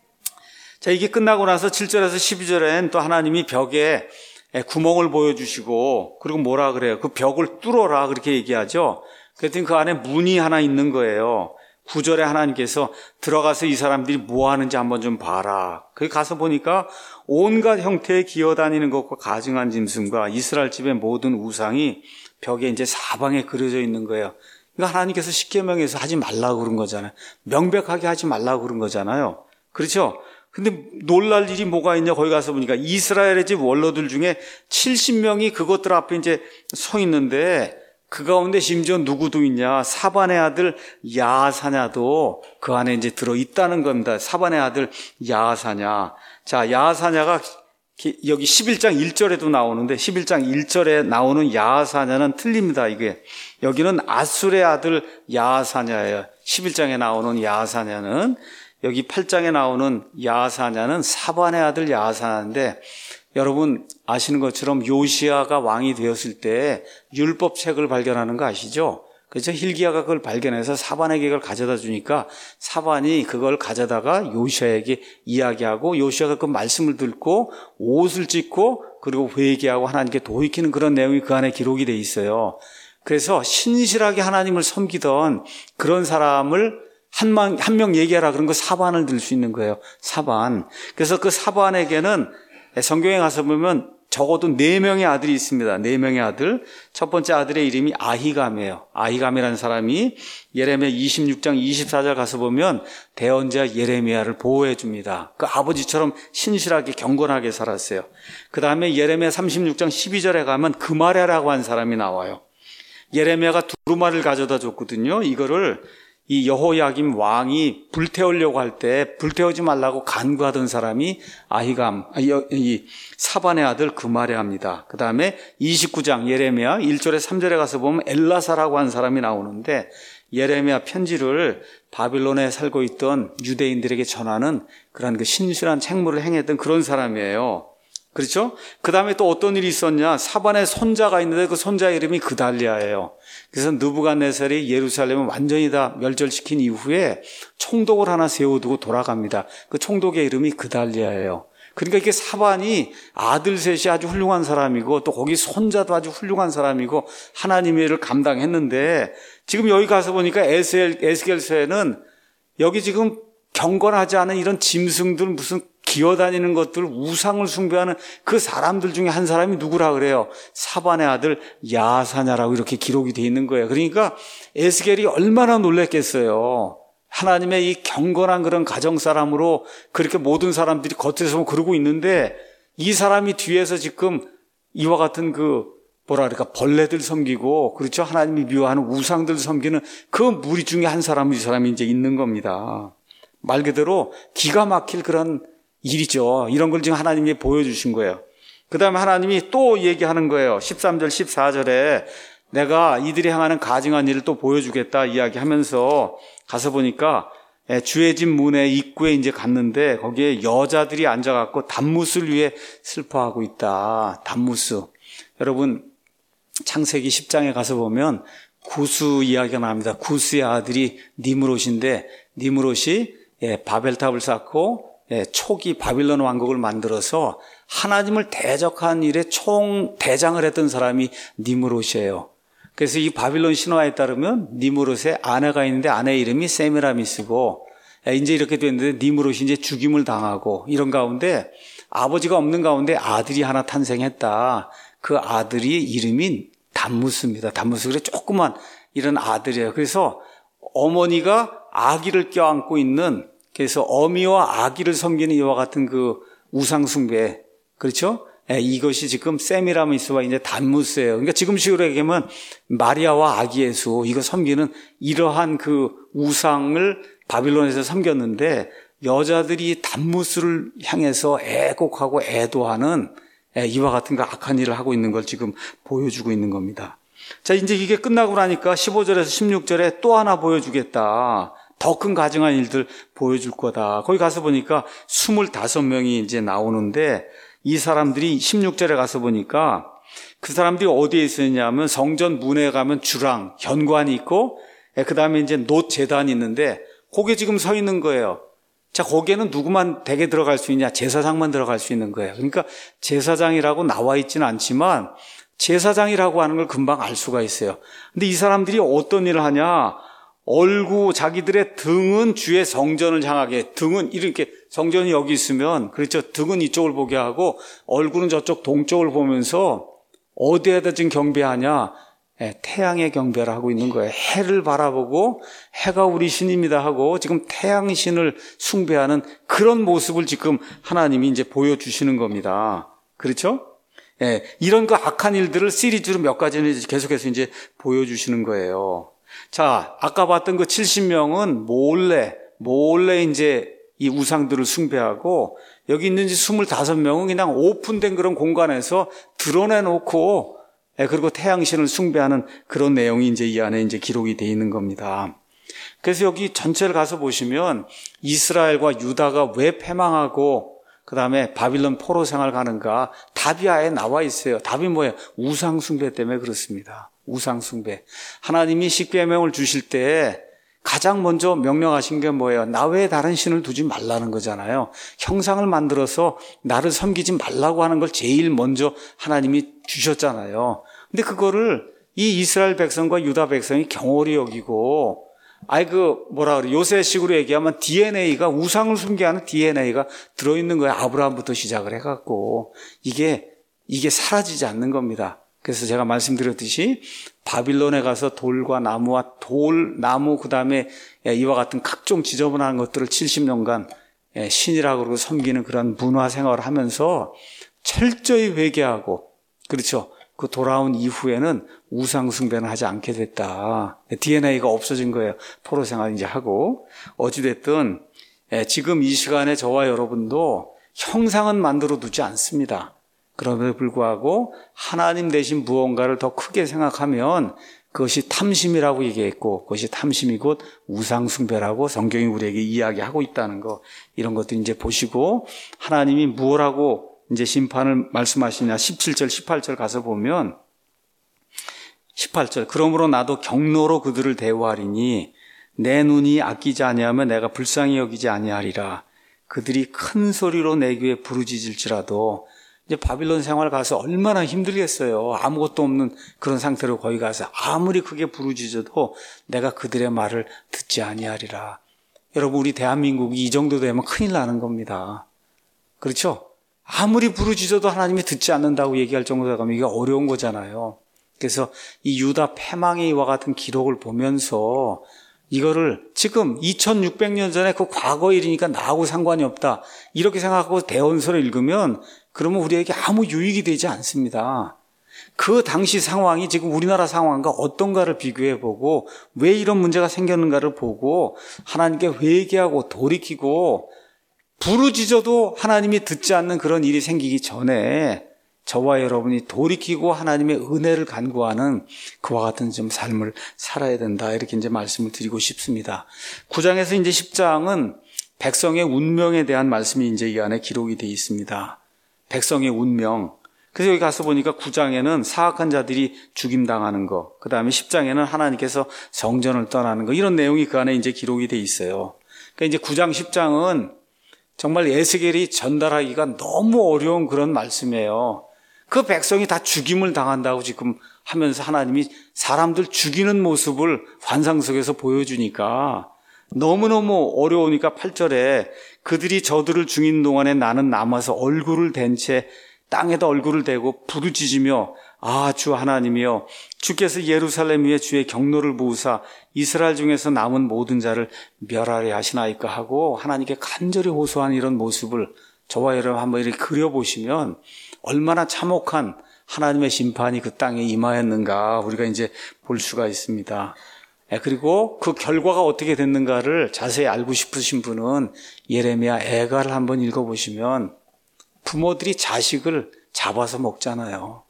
자, 이게 끝나고 나서 칠 절에서 십이 절엔 또 하나님이 벽에 구멍을 보여주시고, 그리고 뭐라 그래요? 그 벽을 뚫어라, 그렇게 얘기하죠. 그랬더니 그 안에 문이 하나 있는 거예요. 구 절에 하나님께서 들어가서 이 사람들이 뭐 하는지 한번 좀 봐라. 거기 가서 보니까 온갖 형태의 기어다니는 것과 가증한 짐승과 이스라엘 집의 모든 우상이 벽에 이제 사방에 그려져 있는 거예요. 그러니까 하나님께서 십계명에서 하지 말라고 그런 거잖아요. 명백하게 하지 말라고 그런 거잖아요. 그렇죠? 근데 놀랄 일이 뭐가 있냐? 거기 가서 보니까 이스라엘의 집 원로들 중에 칠십 명이 그것들 앞에 이제 서 있는데, 그 가운데 심지어 누구도 있냐? 사반의 아들 야사냐도 그 안에 이제 들어 있다는 겁니다. 사반의 아들 야사냐. 자, 야사냐가 여기 십일 장 일 절에도 나오는데, 십일 장 일 절에 나오는 야사냐는 틀립니다. 이게 여기는 아술의 아들 야사냐예요. 십일 장에 나오는 야사냐는, 여기 팔 장에 나오는 야사냐는 사반의 아들 야사냐인데, 여러분 아시는 것처럼 요시아가 왕이 되었을 때 율법책을 발견하는 거 아시죠? 그래서 hil기야가 그걸 발견해서 사반에게 그걸 가져다 주니까 사반이 그걸 가져다가 요시아에게 이야기하고, 요시아가 그 말씀을 듣고 옷을 찢고 그리고 회개하고 하나님께 돌이키는 그런 내용이 그 안에 기록이 돼 있어요. 그래서 신실하게 하나님을 섬기던 그런 사람을 한 명, 한 명 얘기하라 그런 거 사반을 들 수 있는 거예요. 사반. 그래서 그 사반에게는 성경에 가서 보면 적어도 네 명의 아들이 있습니다. 네 명의 아들. 첫 번째 아들의 이름이 아히감이에요. 아히감이라는 사람이 예레미야 이십육 장 이십사 절 가서 보면 대언자 예레미야를 보호해 줍니다. 그 아버지처럼 신실하게 경건하게 살았어요. 그 다음에 예레미야 삼십육 장 십이 절에 가면 그마랴라고 한 사람이 나와요. 예레미야가 두루마리를 가져다 줬거든요. 이거를 이 여호야김 왕이 불태우려고 할 때 불태우지 말라고 간구하던 사람이 아히감, 이 사반의 아들 그마랴입니다. 그 다음에 이십구 장 예레미야 일 절에 삼 절에 가서 보면 엘라사라고 한 사람이 나오는데, 예레미야 편지를 바빌론에 살고 있던 유대인들에게 전하는 그런 그 신실한 책무를 행했던 그런 사람이에요. 그렇죠? 그 다음에 또 어떤 일이 있었냐? 사반의 손자가 있는데 그 손자 이름이 그달리아예요. 그래서 느부갓네살이 예루살렘을 완전히 다 멸절시킨 이후에 총독을 하나 세워두고 돌아갑니다. 그 총독의 이름이 그달리아예요. 그러니까 이게 사반이 아들 셋이 아주 훌륭한 사람이고 또 거기 손자도 아주 훌륭한 사람이고 하나님의 일을 감당했는데 지금 여기 가서 보니까 에스겔, 에스겔서에는 여기 지금 경건하지 않은 이런 짐승들 무슨 기어다니는 것들 우상을 숭배하는 그 사람들 중에 한 사람이 누구라 그래요? 사반의 아들 야사냐라고 이렇게 기록이 되어 있는 거예요. 그러니까 에스겔이 얼마나 놀랐겠어요. 하나님의 이 경건한 그런 가정사람으로 그렇게 모든 사람들이 겉에서 그러고 있는데 이 사람이 뒤에서 지금 이와 같은 그 뭐라 그럴까 벌레들 섬기고 그렇죠? 하나님이 미워하는 우상들 섬기는 그 무리 중에 한 사람이 이 사람이 이제 있는 겁니다. 말 그대로 기가 막힐 그런 일이죠. 이런 걸 지금 하나님이 보여주신 거예요. 그 다음에 하나님이 또 얘기하는 거예요. 십삼 절 십사 절에 내가 이들이 향하는 가증한 일을 또 보여주겠다 이야기하면서 가서 보니까 주의 집 문의 입구에 이제 갔는데 거기에 여자들이 앉아갖고 단무스를 위해 슬퍼하고 있다. 단무스. 여러분 창세기 십 장에 가서 보면 구스 이야기가 나옵니다. 구스의 아들이 니므롯인데 니므롯이 바벨탑을 쌓고 초기 바빌론 왕국을 만들어서 하나님을 대적한 일에 총 대장을 했던 사람이 니므롯이에요. 그래서 이 바빌론 신화에 따르면 니므롯의 아내가 있는데 아내 이름이 세미라미스고 이제 이렇게 됐는데 니므롯이 이제 죽임을 당하고 이런 가운데 아버지가 없는 가운데 아들이 하나 탄생했다. 그 아들이 이름이 단무스입니다. 단무스. 그래 조그만 이런 아들이에요. 그래서 어머니가 아기를 껴안고 있는 그래서 어미와 아기를 섬기는 이와 같은 그 우상숭배. 그렇죠? 예, 이것이 지금 세미라미스와 이제 단무스예요. 그러니까 지금식으로 얘기하면 마리아와 아기 예수 이거 섬기는 이러한 그 우상을 바빌론에서 섬겼는데 여자들이 단무스를 향해서 애곡하고 애도하는 예, 이와 같은 그 악한 일을 하고 있는 걸 지금 보여주고 있는 겁니다. 자, 이제 이게 끝나고 나니까 십오 절에서 십육 절에 또 하나 보여주겠다. 더 큰 가증한 일들 보여줄 거다. 거기 가서 보니까 스물다섯 명이 이제 나오는데 이 사람들이 십육 절에 가서 보니까 그 사람들이 어디에 있었냐면 성전 문에 가면 주랑, 현관이 있고 그 다음에 이제 놋 제단이 있는데 거기에 지금 서 있는 거예요. 자, 거기에는 누구만 대개 들어갈 수 있냐? 제사장만 들어갈 수 있는 거예요. 그러니까 제사장이라고 나와 있지는 않지만 제사장이라고 하는 걸 금방 알 수가 있어요. 근데 이 사람들이 어떤 일을 하냐? 얼굴 자기들의 등은 주의 성전을 향하게 등은 이렇게 성전이 여기 있으면 그렇죠. 등은 이쪽을 보게 하고 얼굴은 저쪽 동쪽을 보면서 어디에다 지금 경배하냐? 예, 태양의 경배를 하고 있는 거예요. 해를 바라보고 해가 우리 신입니다 하고 지금 태양신을 숭배하는 그런 모습을 지금 하나님이 이제 보여주시는 겁니다. 그렇죠? 예, 이런 그 악한 일들을 시리즈로 몇 가지는 계속해서 이제 보여주시는 거예요. 자, 아까 봤던 그 칠십 명은 몰래, 몰래 이제 이 우상들을 숭배하고 여기 있는 스물다섯 명은 그냥 오픈된 그런 공간에서 드러내놓고 그리고 태양신을 숭배하는 그런 내용이 이제 이 안에 이제 기록이 되어 있는 겁니다. 그래서 여기 전체를 가서 보시면 이스라엘과 유다가 왜 패망하고 그 다음에 바빌론 포로 생활 가는가 답이 아예 나와 있어요. 답이 뭐예요? 우상 숭배 때문에 그렇습니다. 우상 숭배. 하나님이 십계명을 주실 때 가장 먼저 명령하신 게 뭐예요? 나 외에 다른 신을 두지 말라는 거잖아요. 형상을 만들어서 나를 섬기지 말라고 하는 걸 제일 먼저 하나님이 주셨잖아요. 근데 그거를 이 이스라엘 백성과 유다 백성이 경홀히 여기고 아이 그 뭐라 그래 요새식으로 얘기하면 디엔에이가 우상을 숭배하는 디엔에이가 들어있는 거예요. 아브라함부터 시작을 해갖고 이게 이게 사라지지 않는 겁니다. 그래서 제가 말씀드렸듯이 바빌론에 가서 돌과 나무와 돌, 나무 그다음에 이와 같은 각종 지저분한 것들을 칠십 년간 신이라고 그러고 섬기는 그런 문화 생활을 하면서 철저히 회개하고 그렇죠. 그 돌아온 이후에는 우상 숭배는 하지 않게 됐다. 디엔에이가 없어진 거예요. 포로 생활 이제 하고 어찌됐든 지금 이 시간에 저와 여러분도 형상은 만들어 두지 않습니다. 그럼에도 불구하고 하나님 대신 무언가를 더 크게 생각하면 그것이 탐심이라고 얘기했고 그것이 탐심이 곧 우상숭배라고 성경이 우리에게 이야기하고 있다는 거 이런 것도 이제 보시고 하나님이 무엇하고 이제 심판을 말씀하시냐 십칠 절 십팔 절 가서 보면 십팔 절 그러므로 나도 경노로 그들을 대우하리니 내 눈이 아끼지 아니하면 내가 불쌍히 여기지 아니하리라. 그들이 큰 소리로 내 귀에 부르짖을지라도 이제 바빌론 생활 가서 얼마나 힘들겠어요. 아무것도 없는 그런 상태로 거기 가서 아무리 크게 부르짖어도 내가 그들의 말을 듣지 아니하리라. 여러분 우리 대한민국이 이 정도 되면 큰일 나는 겁니다. 그렇죠? 아무리 부르짖어도 하나님이 듣지 않는다고 얘기할 정도가 가면 이게 어려운 거잖아요. 그래서 이 유다 패망의 이와 같은 기록을 보면서 이거를 지금 이천육백 년 전에 그 과거 일이니까 나하고 상관이 없다 이렇게 생각하고 대언서를 읽으면 그러면 우리에게 아무 유익이 되지 않습니다. 그 당시 상황이 지금 우리나라 상황과 어떤가를 비교해보고 왜 이런 문제가 생겼는가를 보고 하나님께 회개하고 돌이키고 부르짖어도 하나님이 듣지 않는 그런 일이 생기기 전에 저와 여러분이 돌이키고 하나님의 은혜를 간구하는 그와 같은 좀 삶을 살아야 된다. 이렇게 이제 말씀을 드리고 싶습니다. 구 장에서 이제 십 장은 백성의 운명에 대한 말씀이 이제 이 안에 기록이 되어 있습니다. 백성의 운명. 그래서 여기 가서 보니까 구 장에는 사악한 자들이 죽임당하는 거, 그 다음에 십 장에는 하나님께서 성전을 떠나는 거, 이런 내용이 그 안에 이제 기록이 되어 있어요. 그러니까 이제 구 장, 십 장은 정말 에스겔이 전달하기가 너무 어려운 그런 말씀이에요. 그 백성이 다 죽임을 당한다고 지금 하면서 하나님이 사람들 죽이는 모습을 환상 속에서 보여주니까 너무너무 어려우니까 팔 절에 그들이 저들을 죽인 동안에 나는 남아서 얼굴을 댄 채 땅에다 얼굴을 대고 부르짖으며 아, 주 하나님이여 주께서 예루살렘 위에 주의 경노를 부으사 이스라엘 중에서 남은 모든 자를 멸하려 하시나이까 하고 하나님께 간절히 호소한 이런 모습을 저와 여러분 한번 이렇게 그려보시면 얼마나 참혹한 하나님의 심판이 그 땅에 임하였는가 우리가 이제 볼 수가 있습니다. 그리고 그 결과가 어떻게 됐는가를 자세히 알고 싶으신 분은 예레미야 애가를 한번 읽어보시면 부모들이 자식을 잡아서 먹잖아요.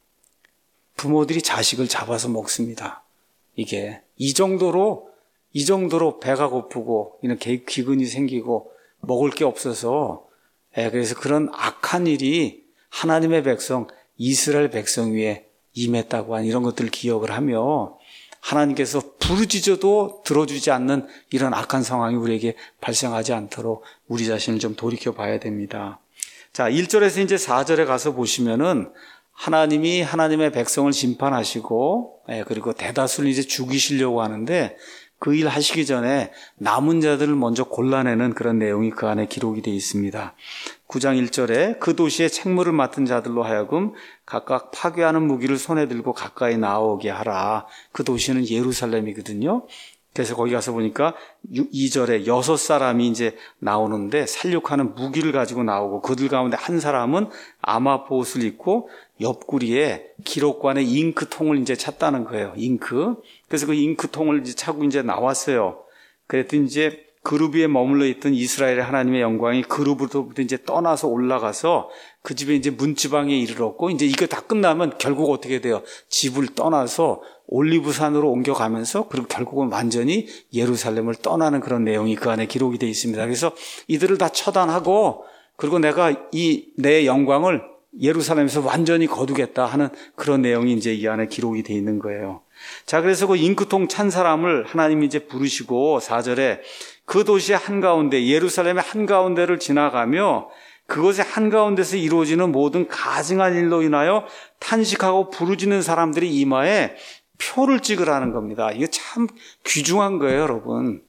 부모들이 자식을 잡아서 먹습니다. 이게 이 정도로 이 정도로 배가 고프고 이렇게 기근이 생기고 먹을 게 없어서 그래서 그런 악한 일이 하나님의 백성 이스라엘 백성 위에 임했다고 한 이런 것들을 기억을 하며 하나님께서 부르짖어도 들어주지 않는 이런 악한 상황이 우리에게 발생하지 않도록 우리 자신을 좀 돌이켜 봐야 됩니다. 자, 일 절에서 이제 사 절에 가서 보시면은 하나님이 하나님의 백성을 심판하시고, 예, 그리고 대다수를 이제 죽이시려고 하는데 그 일 하시기 전에 남은 자들을 먼저 골라내는 그런 내용이 그 안에 기록이 되어 있습니다. 구 장 일 절에 그 도시의 책무를 맡은 자들로 하여금 각각 파괴하는 무기를 손에 들고 가까이 나오게 하라. 그 도시는 예루살렘이거든요. 그래서 거기 가서 보니까 이 절에 여섯 사람이 이제 나오는데 살육하는 무기를 가지고 나오고 그들 가운데 한 사람은 아마포옷을 입고 옆구리에 기록관의 잉크통을 이제 찼다는 거예요. 잉크. 그래서 그 잉크통을 이제 차고 이제 나왔어요. 그랬더니 이제 그룹 위에 머물러 있던 이스라엘의 하나님의 영광이 그룹으로부터 이제 떠나서 올라가서 그 집에 이제 문지방에 이르렀고 이제 이거 다 끝나면 결국 어떻게 돼요? 집을 떠나서 올리브산으로 옮겨가면서 그리고 결국은 완전히 예루살렘을 떠나는 그런 내용이 그 안에 기록이 되어 있습니다. 그래서 이들을 다 처단하고 그리고 내가 이 내 영광을 예루살렘에서 완전히 거두겠다 하는 그런 내용이 이제 이 안에 기록이 되어 있는 거예요. 자, 그래서 그 잉크통 찬 사람을 하나님이 이제 부르시고 사 절에 그 도시의 한가운데 예루살렘의 한가운데를 지나가며 그것의 한가운데서 이루어지는 모든 가증한 일로 인하여 탄식하고 부르짖는 사람들이 이마에 표를 찍으라는 겁니다. 이게 참 귀중한 거예요, 여러분.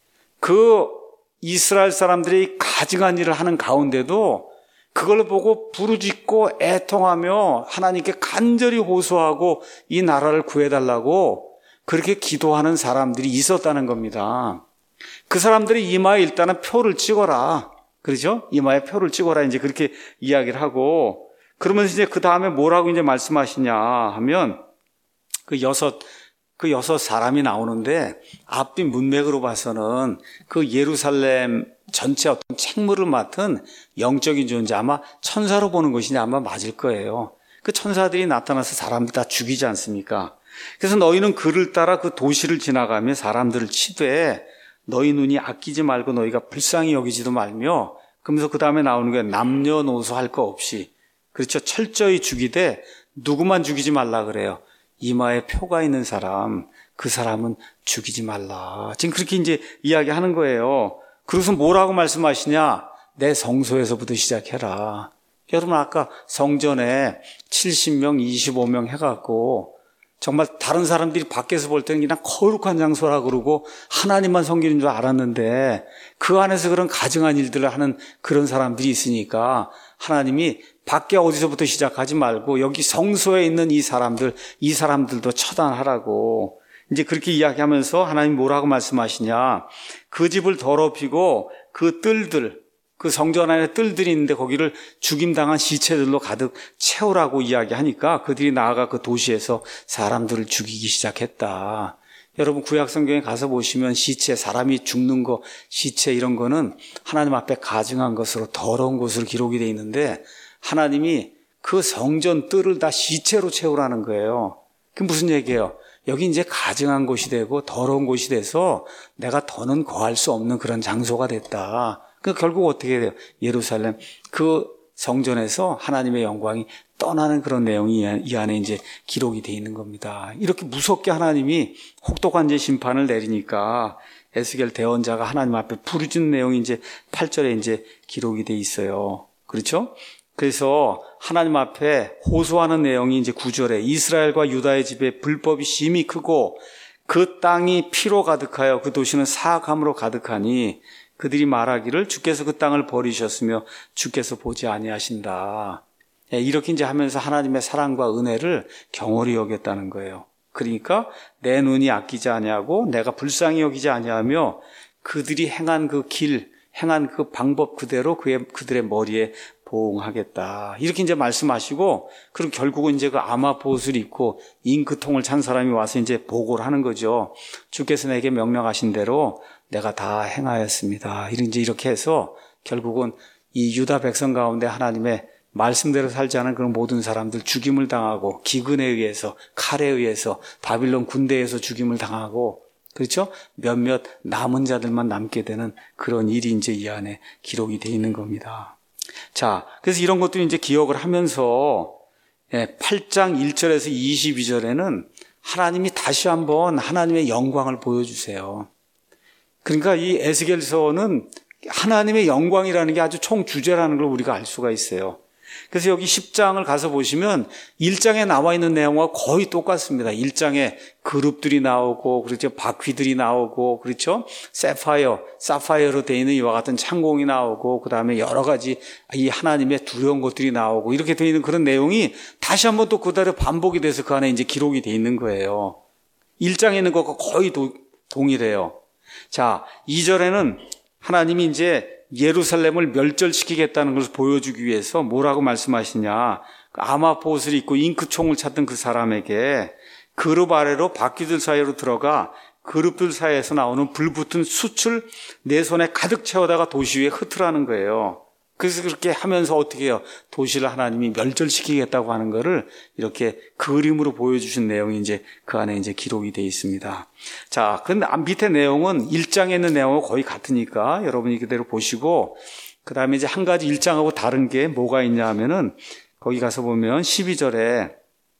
그 이스라엘 사람들이 가증한 일을 하는 가운데도 그걸 보고 부르짖고 애통하며 하나님께 간절히 호소하고 이 나라를 구해달라고 그렇게 기도하는 사람들이 있었다는 겁니다. 그 사람들이 이마에 일단은 표를 찍어라. 그렇죠? 이마에 표를 찍어라. 이제 그렇게 이야기를 하고 그러면서 이제 그 다음에 뭐라고 이제 말씀하시냐 하면 그 여섯, 그 여섯 사람이 나오는데 앞뒤 문맥으로 봐서는 그 예루살렘 전체 어떤 책무를 맡은 영적인 존재 아마 천사로 보는 것이 아마 맞을 거예요. 그 천사들이 나타나서 사람들 다 죽이지 않습니까? 그래서 너희는 그를 따라 그 도시를 지나가며 사람들을 치되 너희 눈이 아끼지 말고 너희가 불쌍히 여기지도 말며 그러면서 그 다음에 나오는 게 남녀노소 할 거 없이 그렇죠. 철저히 죽이되 누구만 죽이지 말라 그래요. 이마에 표가 있는 사람, 그 사람은 죽이지 말라. 지금 그렇게 이제 이야기하는 거예요. 그래서 뭐라고 말씀하시냐? 내 성소에서부터 시작해라. 여러분 아까 성전에 칠십 명, 이십오 명 해갖고 정말 다른 사람들이 밖에서 볼 때는 그냥 거룩한 장소라 그러고 하나님만 섬기는 줄 알았는데 그 안에서 그런 가증한 일들을 하는 그런 사람들이 있으니까 하나님이 밖에 어디서부터 시작하지 말고 여기 성소에 있는 이 사람들, 이 사람들도 처단하라고 이제 그렇게 이야기하면서 하나님 뭐라고 말씀하시냐? 그 집을 더럽히고 그 뜰들, 그 성전 안에 뜰들이 있는데 거기를 죽임당한 시체들로 가득 채우라고 이야기하니까 그들이 나아가 그 도시에서 사람들을 죽이기 시작했다. 여러분 구약 성경에 가서 보시면 시체, 사람이 죽는 거, 시체 이런 거는 하나님 앞에 가증한 것으로 더러운 것으로 기록이 되어 있는데 하나님이 그 성전 뜰을 다 시체로 채우라는 거예요. 그게 무슨 얘기예요? 여기 이제 가증한 곳이 되고 더러운 곳이 돼서 내가 더는 거할 수 없는 그런 장소가 됐다. 그 결국 어떻게 돼요? 예루살렘 그 성전에서 하나님의 영광이 떠나는 그런 내용이 이 안에 이제 기록이 되어 있는 겁니다. 이렇게 무섭게 하나님이 혹독한 이제 심판을 내리니까 에스겔 대언자가 하나님 앞에 부르짖는 내용이 이제 팔 절에 이제 기록이 되어 있어요. 그렇죠? 그래서 하나님 앞에 호소하는 내용이 이제 구 절에 이스라엘과 유다의 집에 불법이 심히 크고 그 땅이 피로 가득하여 그 도시는 사악함으로 가득하니 그들이 말하기를 주께서 그 땅을 버리셨으며 주께서 보지 아니하신다. 이렇게 이제 하면서 하나님의 사랑과 은혜를 경홀히 여겼다는 거예요. 그러니까 내 눈이 아끼지 아니하고 내가 불쌍히 여기지 아니하며 그들이 행한 그 길, 행한 그 방법 그대로 그의, 그들의 머리에 보응하겠다. 이렇게 이제 말씀하시고, 그럼 결국은 이제 그 아마봇을 입고 잉크통을 찬 사람이 와서 이제 보고를 하는 거죠. 주께서 내게 명령하신 대로 내가 다 행하였습니다. 이제 이렇게 해서 결국은 이 유다 백성 가운데 하나님의 말씀대로 살지 않은 그런 모든 사람들 죽임을 당하고 기근에 의해서 칼에 의해서 바빌론 군대에서 죽임을 당하고 그렇죠? 몇몇 남은 자들만 남게 되는 그런 일이 이제 이 안에 기록이 되어 있는 겁니다. 자, 그래서 이런 것도 이제 기억을 하면서 팔 장 일 절에서 이십이 절에는 하나님이 다시 한번 하나님의 영광을 보여주세요. 그러니까 이 에스겔서는 하나님의 영광이라는 게 아주 총주제라는 걸 우리가 알 수가 있어요. 그래서 여기 십 장을 가서 보시면 일 장에 나와 있는 내용과 거의 똑같습니다. 일 장에 그룹들이 나오고, 그렇죠. 바퀴들이 나오고, 그렇죠. 세파이어, 사파이어로 되어 있는 이와 같은 창공이 나오고, 그 다음에 여러 가지 이 하나님의 두려운 것들이 나오고, 이렇게 되어 있는 그런 내용이 다시 한번 또 그대로 반복이 돼서 그 안에 이제 기록이 되어 있는 거예요. 일 장에 있는 것과 거의 도, 동일해요. 자, 이 절에는 하나님이 이제 예루살렘을 멸절시키겠다는 것을 보여주기 위해서 뭐라고 말씀하시냐. 아마봇을 입고 잉크총을 찾던 그 사람에게 그룹 아래로 바퀴들 사이로 들어가 그룹들 사이에서 나오는 불붙은 숯을 내 손에 가득 채워다가 도시 위에 흩으라는 거예요. 그래서 그렇게 하면서 어떻게 해요? 도시를 하나님이 멸절시키겠다고 하는 거를 이렇게 그림으로 보여주신 내용이 이제 그 안에 이제 기록이 되어 있습니다. 자, 근데 밑에 내용은 일 장에 있는 내용하고 거의 같으니까 여러분이 그대로 보시고, 그 다음에 이제 한 가지 일 장하고 다른 게 뭐가 있냐 하면은 거기 가서 보면 십이 절에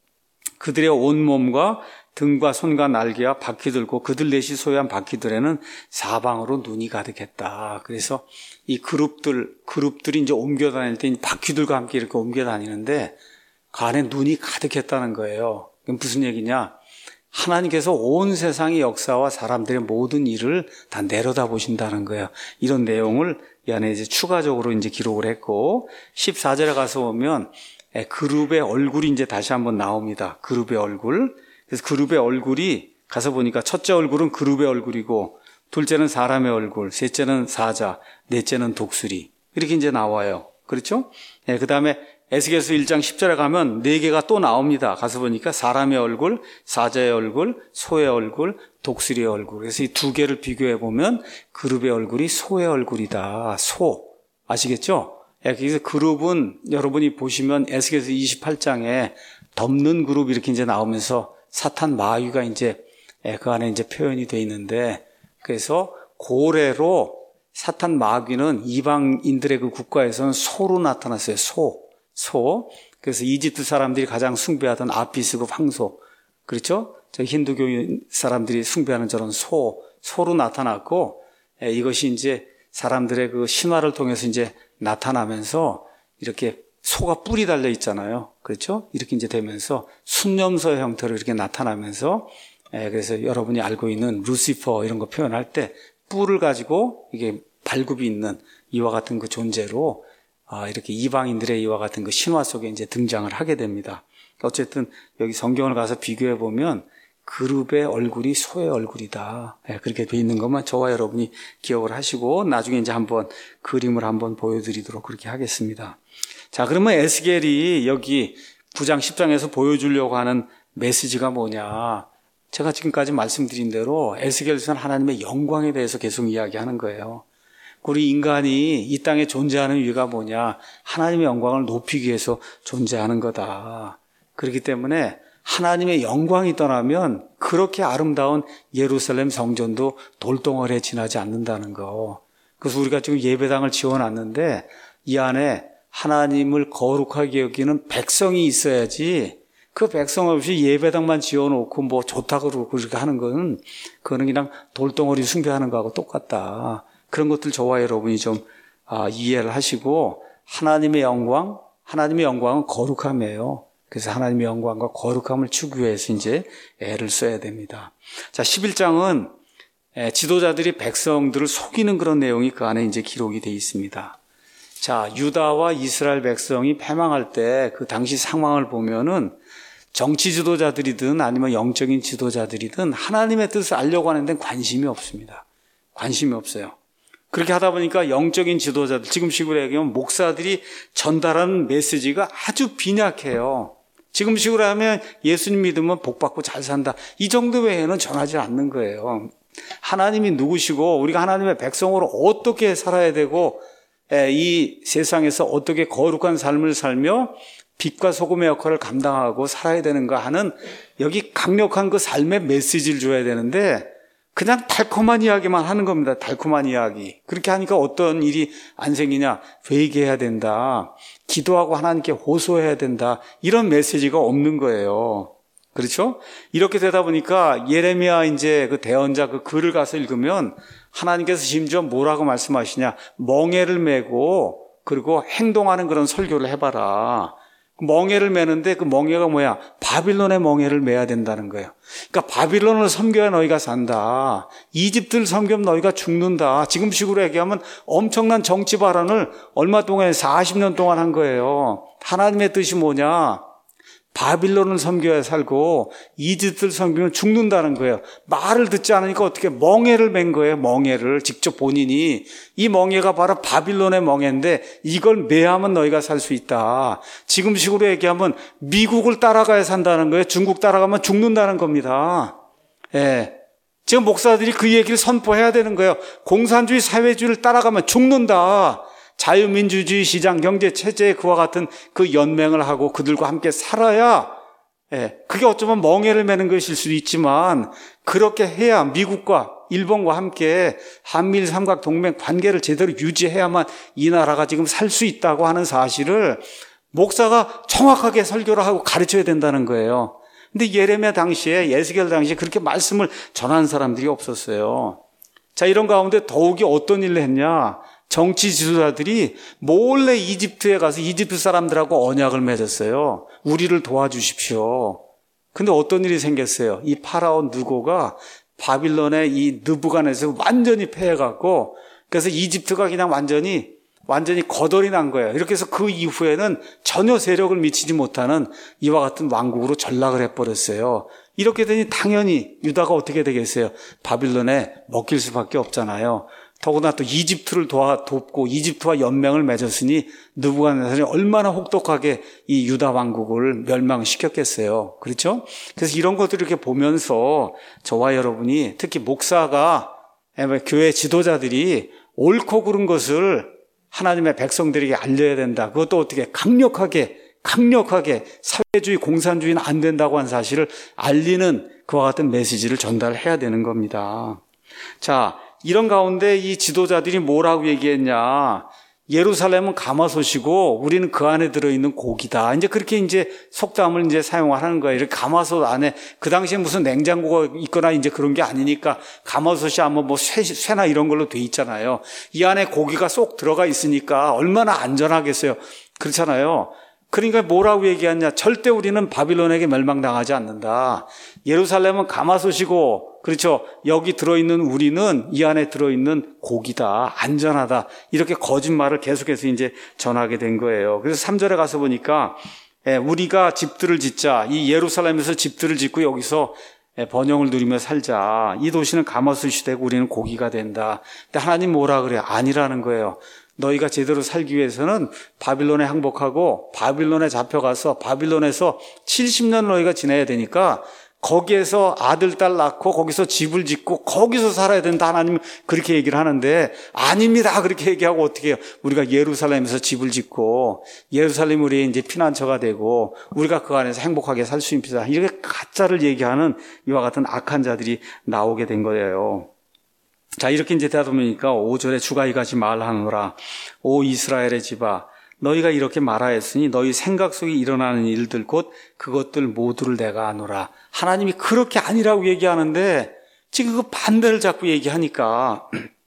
그들의 온몸과 등과 손과 날개와 바퀴들고 그들 넷이 소유한 바퀴들에는 사방으로 눈이 가득했다. 그래서 이 그룹들, 그룹들이 이제 옮겨 다닐 때 바퀴들과 함께 이렇게 옮겨 다니는데 그 안에 눈이 가득했다는 거예요. 그럼 무슨 얘기냐? 하나님께서 온 세상의 역사와 사람들의 모든 일을 다 내려다 보신다는 거예요. 이런 내용을 이 안에 이제 추가적으로 이제 기록을 했고, 십사 절에 가서 보면 그룹의 얼굴이 이제 다시 한번 나옵니다. 그룹의 얼굴. 그래서 그룹의 얼굴이 가서 보니까 첫째 얼굴은 그룹의 얼굴이고, 둘째는 사람의 얼굴, 셋째는 사자, 넷째는 독수리. 이렇게 이제 나와요. 그렇죠? 예, 그 다음에 에스겔서 일 장 십 절에 가면 네 개가 또 나옵니다. 가서 보니까 사람의 얼굴, 사자의 얼굴, 소의 얼굴, 독수리의 얼굴. 그래서 이 두 개를 비교해 보면 그룹의 얼굴이 소의 얼굴이다. 소. 아시겠죠? 예, 그래서 그룹은 여러분이 보시면 에스겔서 이십팔 장에 덮는 그룹 이렇게 이제 나오면서 사탄 마귀가 이제 그 안에 이제 표현이 되어 있는데, 그래서 고래로 사탄 마귀는 이방인들의 그 국가에서는 소로 나타났어요. 소. 소. 그래서 이집트 사람들이 가장 숭배하던 아피스고 황소. 그렇죠? 저 힌두교 사람들이 숭배하는 저런 소, 소로 나타났고, 예, 이것이 이제 사람들의 그 신화를 통해서 이제 나타나면서 이렇게 소가 뿔이 달려 있잖아요. 그렇죠? 이렇게 이제 되면서 순념소 형태로 이렇게 나타나면서, 예, 그래서 여러분이 알고 있는 루시퍼 이런 거 표현할 때 뿔을 가지고 이게 발굽이 있는 이와 같은 그 존재로 아, 이렇게 이방인들의 이와 같은 그 신화 속에 이제 등장을 하게 됩니다. 어쨌든 여기 성경을 가서 비교해 보면 그룹의 얼굴이 소의 얼굴이다. 네, 그렇게 돼 있는 것만 저와 여러분이 기억을 하시고 나중에 이제 한번 그림을 한번 보여드리도록 그렇게 하겠습니다. 자, 그러면 에스겔이 여기 구 장 십 장에서 보여주려고 하는 메시지가 뭐냐? 제가 지금까지 말씀드린 대로 에스겔서는 하나님의 영광에 대해서 계속 이야기하는 거예요. 우리 인간이 이 땅에 존재하는 이유가 뭐냐? 하나님의 영광을 높이기 위해서 존재하는 거다. 그렇기 때문에 하나님의 영광이 떠나면 그렇게 아름다운 예루살렘 성전도 돌덩어리에 지나지 않는다는 거. 그래서 우리가 지금 예배당을 지어놨는데 이 안에 하나님을 거룩하게 여기는 백성이 있어야지 그 백성 없이 예배당만 지어놓고 뭐 좋다고 그러고 그렇게 하는 건 그거는 그냥 돌덩어리 숭배하는 거하고 똑같다. 그런 것들 저와 여러분이 좀 아, 이해를 하시고 하나님의 영광, 하나님의 영광은 거룩함이에요. 그래서 하나님의 영광과 거룩함을 추구해서 이제 애를 써야 됩니다. 자, 십일 장은 지도자들이 백성들을 속이는 그런 내용이 그 안에 이제 기록이 되어 있습니다. 자, 유다와 이스라엘 백성이 패망할 때 그 당시 상황을 보면은 정치 지도자들이든 아니면 영적인 지도자들이든 하나님의 뜻을 알려고 하는 데는 관심이 없습니다. 관심이 없어요. 그렇게 하다 보니까 영적인 지도자들, 지금식으로 얘기하면 목사들이 전달하는 메시지가 아주 빈약해요. 지금식으로 하면 예수님 믿으면 복받고 잘 산다. 이 정도 외에는 전하지 않는 거예요. 하나님이 누구시고 우리가 하나님의 백성으로 어떻게 살아야 되고 이 세상에서 어떻게 거룩한 삶을 살며 빛과 소금의 역할을 감당하고 살아야 되는가 하는 여기 강력한 그 삶의 메시지를 줘야 되는데 그냥 달콤한 이야기만 하는 겁니다. 달콤한 이야기. 그렇게 하니까 어떤 일이 안 생기냐? 회개해야 된다. 기도하고 하나님께 호소해야 된다. 이런 메시지가 없는 거예요. 그렇죠? 이렇게 되다 보니까 예레미야 이제 그 대언자 그 글을 가서 읽으면 하나님께서 심지어 뭐라고 말씀하시냐? 멍에를 메고 그리고 행동하는 그런 설교를 해봐라. 멍에를 매는데 그 멍에가 뭐야? 바빌론의 멍에를 매야 된다는 거예요. 그러니까 바빌론을 섬겨야 너희가 산다. 이집트를 섬기면 너희가 죽는다. 지금식으로 얘기하면 엄청난 정치 발언을 얼마 동안 사십 년 동안 한 거예요. 하나님의 뜻이 뭐냐? 바빌론을 섬겨야 살고 이집트를 섬기면 죽는다는 거예요. 말을 듣지 않으니까 어떻게 멍에를 맨 거예요. 멍에를 직접 본인이. 이 멍에가 바로 바빌론의 멍에인데 이걸 매하면 너희가 살 수 있다. 지금식으로 얘기하면 미국을 따라가야 산다는 거예요. 중국 따라가면 죽는다는 겁니다. 예. 지금 목사들이 그 얘기를 선포해야 되는 거예요. 공산주의 사회주의를 따라가면 죽는다. 자유민주주의 시장 경제 체제에 그와 같은 그 연맹을 하고 그들과 함께 살아야, 예, 그게 어쩌면 멍에를 매는 것일 수도 있지만 그렇게 해야 미국과 일본과 함께 한미일 삼각 동맹 관계를 제대로 유지해야만 이 나라가 지금 살 수 있다고 하는 사실을 목사가 정확하게 설교를 하고 가르쳐야 된다는 거예요. 근데 예레미야 당시에, 에스겔 당시에 그렇게 말씀을 전한 사람들이 없었어요. 자, 이런 가운데 더욱이 어떤 일을 했냐? 정치 지도자들이 몰래 이집트에 가서 이집트 사람들하고 언약을 맺었어요. 우리를 도와주십시오. 근데 어떤 일이 생겼어요? 이 파라온 느고가 바빌론의 이 느부갓네살 완전히 패해갖고 그래서 이집트가 그냥 완전히 완전히 거덜이 난 거예요. 이렇게 해서 그 이후에는 전혀 세력을 미치지 못하는 이와 같은 왕국으로 전락을 해버렸어요. 이렇게 되니 당연히 유다가 어떻게 되겠어요? 바빌론에 먹힐 수밖에 없잖아요. 더구나 또 이집트를 도와, 돕고 이집트와 연맹을 맺었으니 느부갓네살이 얼마나 혹독하게 이 유다 왕국을 멸망시켰겠어요. 그렇죠? 그래서 이런 것들을 이렇게 보면서 저와 여러분이 특히 목사가 교회 지도자들이 옳고 그른 것을 하나님의 백성들에게 알려야 된다. 그것도 어떻게 강력하게 강력하게 사회주의 공산주의는 안 된다고 하는 사실을 알리는 그와 같은 메시지를 전달해야 되는 겁니다. 자, 이런 가운데 이 지도자들이 뭐라고 얘기했냐? 예루살렘은 가마솥이고 우리는 그 안에 들어있는 고기다. 이제 그렇게 이제 속담을 이제 사용하는 거예요. 이렇게 가마솥 안에 그 당시에 무슨 냉장고가 있거나 이제 그런 게 아니니까 가마솥이 아마 뭐 쇠, 쇠나 이런 걸로 돼 있잖아요. 이 안에 고기가 쏙 들어가 있으니까 얼마나 안전하겠어요. 그렇잖아요. 그러니까 뭐라고 얘기하냐. 절대 우리는 바빌론에게 멸망당하지 않는다. 예루살렘은 가마솥이고, 그렇죠. 여기 들어있는 우리는 이 안에 들어있는 고기다. 안전하다. 이렇게 거짓말을 계속해서 이제 전하게 된 거예요. 그래서 삼 절에 가서 보니까, 예, 우리가 집들을 짓자. 이 예루살렘에서 집들을 짓고 여기서 번영을 누리며 살자. 이 도시는 가마솥이 되고 우리는 고기가 된다. 근데 하나님 뭐라 그래요? 아니라는 거예요. 너희가 제대로 살기 위해서는 바빌론에 항복하고 바빌론에 잡혀가서 바빌론에서 칠십 년 너희가 지내야 되니까 거기에서 아들, 딸 낳고 거기서 집을 짓고 거기서 살아야 된다. 하나님 그렇게 얘기를 하는데 아닙니다. 그렇게 얘기하고 어떻게 해요? 우리가 예루살렘에서 집을 짓고 예루살렘 우리의 이제 피난처가 되고 우리가 그 안에서 행복하게 살 수 있습니다. 이렇게 가짜를 얘기하는 이와 같은 악한 자들이 나오게 된 거예요. 자, 이렇게 이제 되다 보니까 오 절에 주가 이같이 말하노라. 오 이스라엘의 집아, 너희가 이렇게 말하였으니 너희 생각 속에 일어나는 일들 곧 그것들 모두를 내가 아노라. 하나님이 그렇게 아니라고 얘기하는데 지금 그 반대를 자꾸 얘기하니까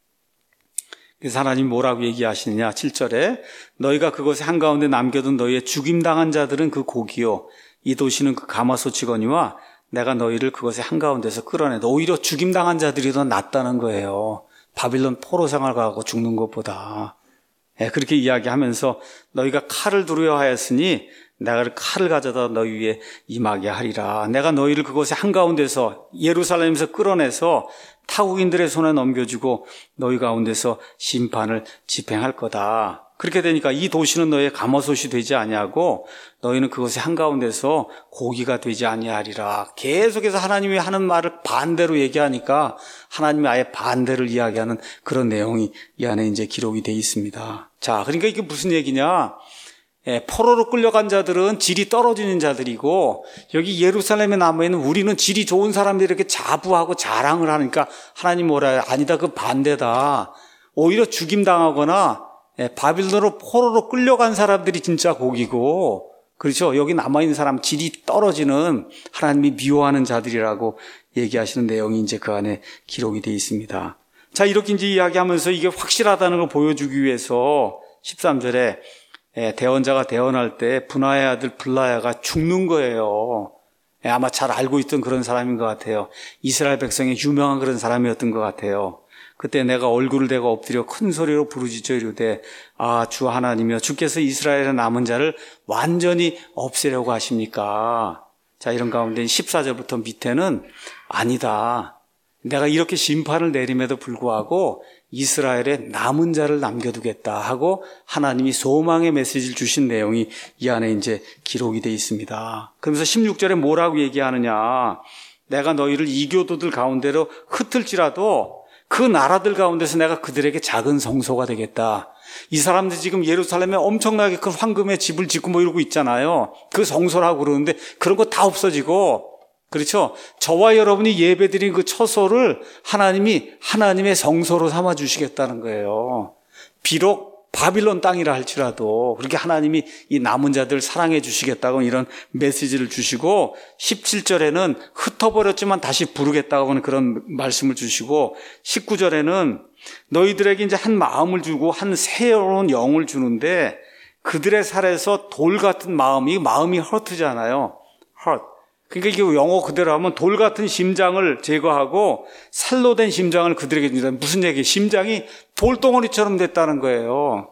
그래서 하나님 뭐라고 얘기하시느냐. 칠 절에 너희가 그것의 한가운데 남겨둔 너희의 죽임당한 자들은 그 고기요 이 도시는 그 가마솥이거니와 내가 너희를 그것의 한가운데서 끌어내다. 오히려 죽임당한 자들이 더 낫다는 거예요. 바빌론 포로 생활 가고 죽는 것보다. 네, 그렇게 이야기하면서 너희가 칼을 두려워하였으니 내가 칼을 가져다 너희 위에 임하게 하리라. 내가 너희를 그것의 한가운데서 예루살렘에서 끌어내서 타국인들의 손에 넘겨주고 너희 가운데서 심판을 집행할 거다. 그렇게 되니까 이 도시는 너희의 가마솥이 되지 아니하고 너희는 그것의 한가운데서 고기가 되지 아니하리라. 계속해서 하나님이 하는 말을 반대로 얘기하니까 하나님이 아예 반대를 이야기하는 그런 내용이 이 안에 이제 기록이 되어 있습니다. 자, 그러니까 이게 무슨 얘기냐? 예, 포로로 끌려간 자들은 질이 떨어지는 자들이고 여기 예루살렘에 남아있는 우리는 질이 좋은 사람들이 이렇게 자부하고 자랑을 하니까 하나님 뭐라 해요? 아니다, 그 반대다. 오히려 죽임당하거나 예, 바빌론으로 포로로 끌려간 사람들이 진짜 고기고, 그렇죠? 여기 남아있는 사람 질이 떨어지는 하나님이 미워하는 자들이라고 얘기하시는 내용이 이제 그 안에 기록이 되어 있습니다. 자, 이렇게 이제 이야기하면서 이게 확실하다는 걸 보여주기 위해서 십삼 절에 예, 대언자가 대언할 때 분하의 아들 블라야가 죽는 거예요. 예, 아마 잘 알고 있던 그런 사람인 것 같아요. 이스라엘 백성의 유명한 그런 사람이었던 것 같아요. 그때 내가 얼굴을 대고 엎드려 큰 소리로 부르짖어 이르되 아, 주 하나님이여 주께서 이스라엘의 남은 자를 완전히 없애려고 하십니까? 자, 이런 가운데 십사 절부터 밑에는 아니다. 내가 이렇게 심판을 내림에도 불구하고 이스라엘의 남은 자를 남겨두겠다 하고 하나님이 소망의 메시지를 주신 내용이 이 안에 이제 기록이 되어 있습니다. 그러면서 십육 절에 뭐라고 얘기하느냐. 내가 너희를 이교도들 가운데로 흩을지라도 그 나라들 가운데서 내가 그들에게 작은 성소가 되겠다. 이 사람들 지금 예루살렘에 엄청나게 큰 황금의 집을 짓고 뭐 이러고 있잖아요. 그 성소라고 그러는데 그런 거 다 없어지고, 그렇죠? 저와 여러분이 예배드린 그 처소를 하나님이 하나님의 성소로 삼아 주시겠다는 거예요. 비록 바빌론 땅이라 할지라도 그렇게 하나님이 이 남은 자들 사랑해 주시겠다고 이런 메시지를 주시고, 십칠 절에는 흩어버렸지만 다시 부르겠다고 하는 그런 말씀을 주시고, 십구 절에는 너희들에게 이제 한 마음을 주고 한 새로운 영을 주는데 그들의 살에서 돌 같은 마음이 마음이 hurt잖아요. hurt. 그러니까 이게 영어 그대로 하면 돌 같은 심장을 제거하고 살로 된 심장을 그들에게 줍니다. 무슨 얘기예요? 심장이 돌덩어리처럼 됐다는 거예요.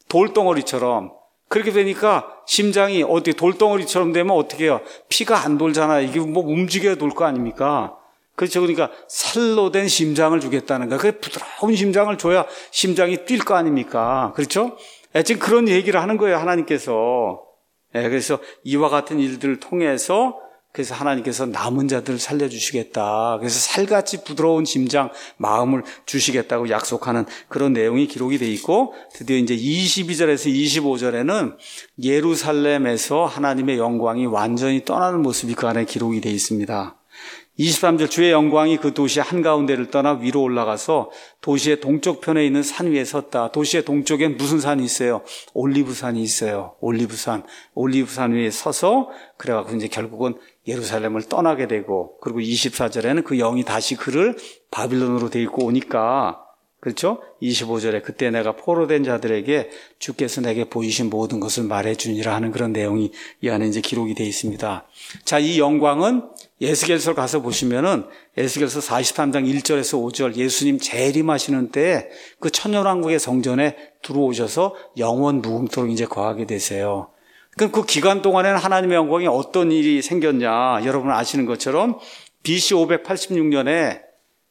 돌덩어리처럼. 그렇게 되니까 심장이 어떻게 돌덩어리처럼 되면 어떻게 해요? 피가 안 돌잖아요. 이게 뭐 움직여야 돌 거 아닙니까? 그렇죠. 그러니까 살로 된 심장을 주겠다는 거예요. 그 부드러운 심장을 줘야 심장이 뛸 거 아닙니까? 그렇죠? 지금 그런 얘기를 하는 거예요, 하나님께서. 그래서 이와 같은 일들을 통해서 그래서 하나님께서 남은 자들을 살려주시겠다. 그래서 살같이 부드러운 심장, 마음을 주시겠다고 약속하는 그런 내용이 기록이 되어 있고, 드디어 이제 이십이 절에서 이십오 절에는 예루살렘에서 하나님의 영광이 완전히 떠나는 모습이 그 안에 기록이 되어 있습니다. 이십삼 절 주의 영광이 그 도시 한가운데를 떠나 위로 올라가서 도시의 동쪽 편에 있는 산 위에 섰다. 도시의 동쪽엔 무슨 산이 있어요? 올리브산이 있어요. 올리브산. 올리브산 위에 서서 그래갖고 이제 결국은 예루살렘을 떠나게 되고, 그리고 이십사 절에는 그 영이 다시 그를 바빌론으로 데리고 오니까, 그렇죠? 이십오 절에 그때 내가 포로된 자들에게 주께서 내게 보이신 모든 것을 말해주니라 하는 그런 내용이 이 안에 이제 기록이 되어 있습니다. 자, 이 영광은 에스겔서 가서 보시면은 에스겔서 사십삼 장 일 절에서 오 절 예수님 재림하시는 때에 그 천년왕국의 성전에 들어오셔서 영원 무궁토록 이제 거하게 되세요. 그럼 그 기간 동안에는 하나님의 영광이 어떤 일이 생겼냐? 여러분 아시는 것처럼 비씨 오백팔십육 년에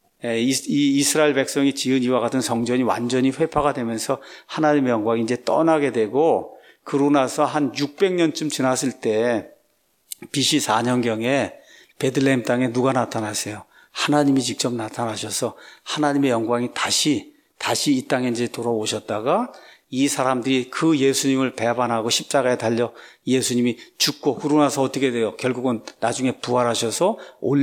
이 이스라엘 백성이 지은 이와 같은 성전이 완전히 회파가 되면서 하나님의 영광이 이제 떠나게 되고, 그러고 나서 한 육백 년쯤 지났을 때 비씨 사 년경에 베들레헴 땅에 누가 나타나세요? 하나님이 직접 나타나셔서 하나님의 영광이 다시 다시 이 땅에 이제 돌아오셨다가 이 사람들이 그 예수님을 배반하고 십자가에 달려 예수님이 죽고 그러고 나서 어떻게 돼요? 결국은 나중에 부활하셔서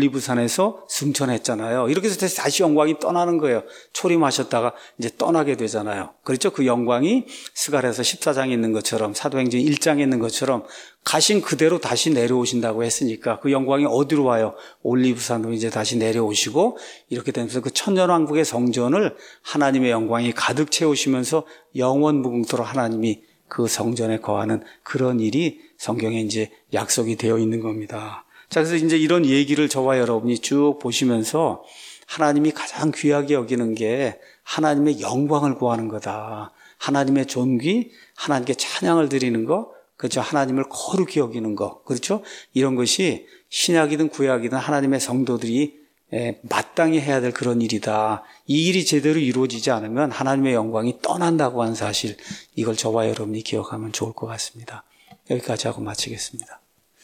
올리브산에서 승천했잖아요. 이렇게 해서 다시 영광이 떠나는 거예요. 초림하셨다가 이제 떠나게 되잖아요. 그렇죠? 그 영광이 스가랴서 십사 장에 있는 것처럼, 사도행전 일 장에 있는 것처럼 가신 그대로 다시 내려오신다고 했으니까 그 영광이 어디로 와요? 올리브산으로 이제 다시 내려오시고, 이렇게 되면서 그 천년왕국의 성전을 하나님의 영광이 가득 채우시면서 영원 무궁토록 하나님이 그 성전에 거하는 그런 일이 성경에 이제 약속이 되어 있는 겁니다. 자, 그래서 이제 이런 얘기를 저와 여러분이 쭉 보시면서 하나님이 가장 귀하게 여기는 게 하나님의 영광을 구하는 거다. 하나님의 존귀, 하나님께 찬양을 드리는 거, 그렇죠? 하나님을 거룩히 여기는 거, 그렇죠? 이런 것이 신약이든 구약이든 하나님의 성도들이 마땅히 해야 될 그런 일이다. 이 일이 제대로 이루어지지 않으면 하나님의 영광이 떠난다고 하는 사실, 이걸 저와 여러분이 기억하면 좋을 것 같습니다. 여기까지 하고 마치겠습니다.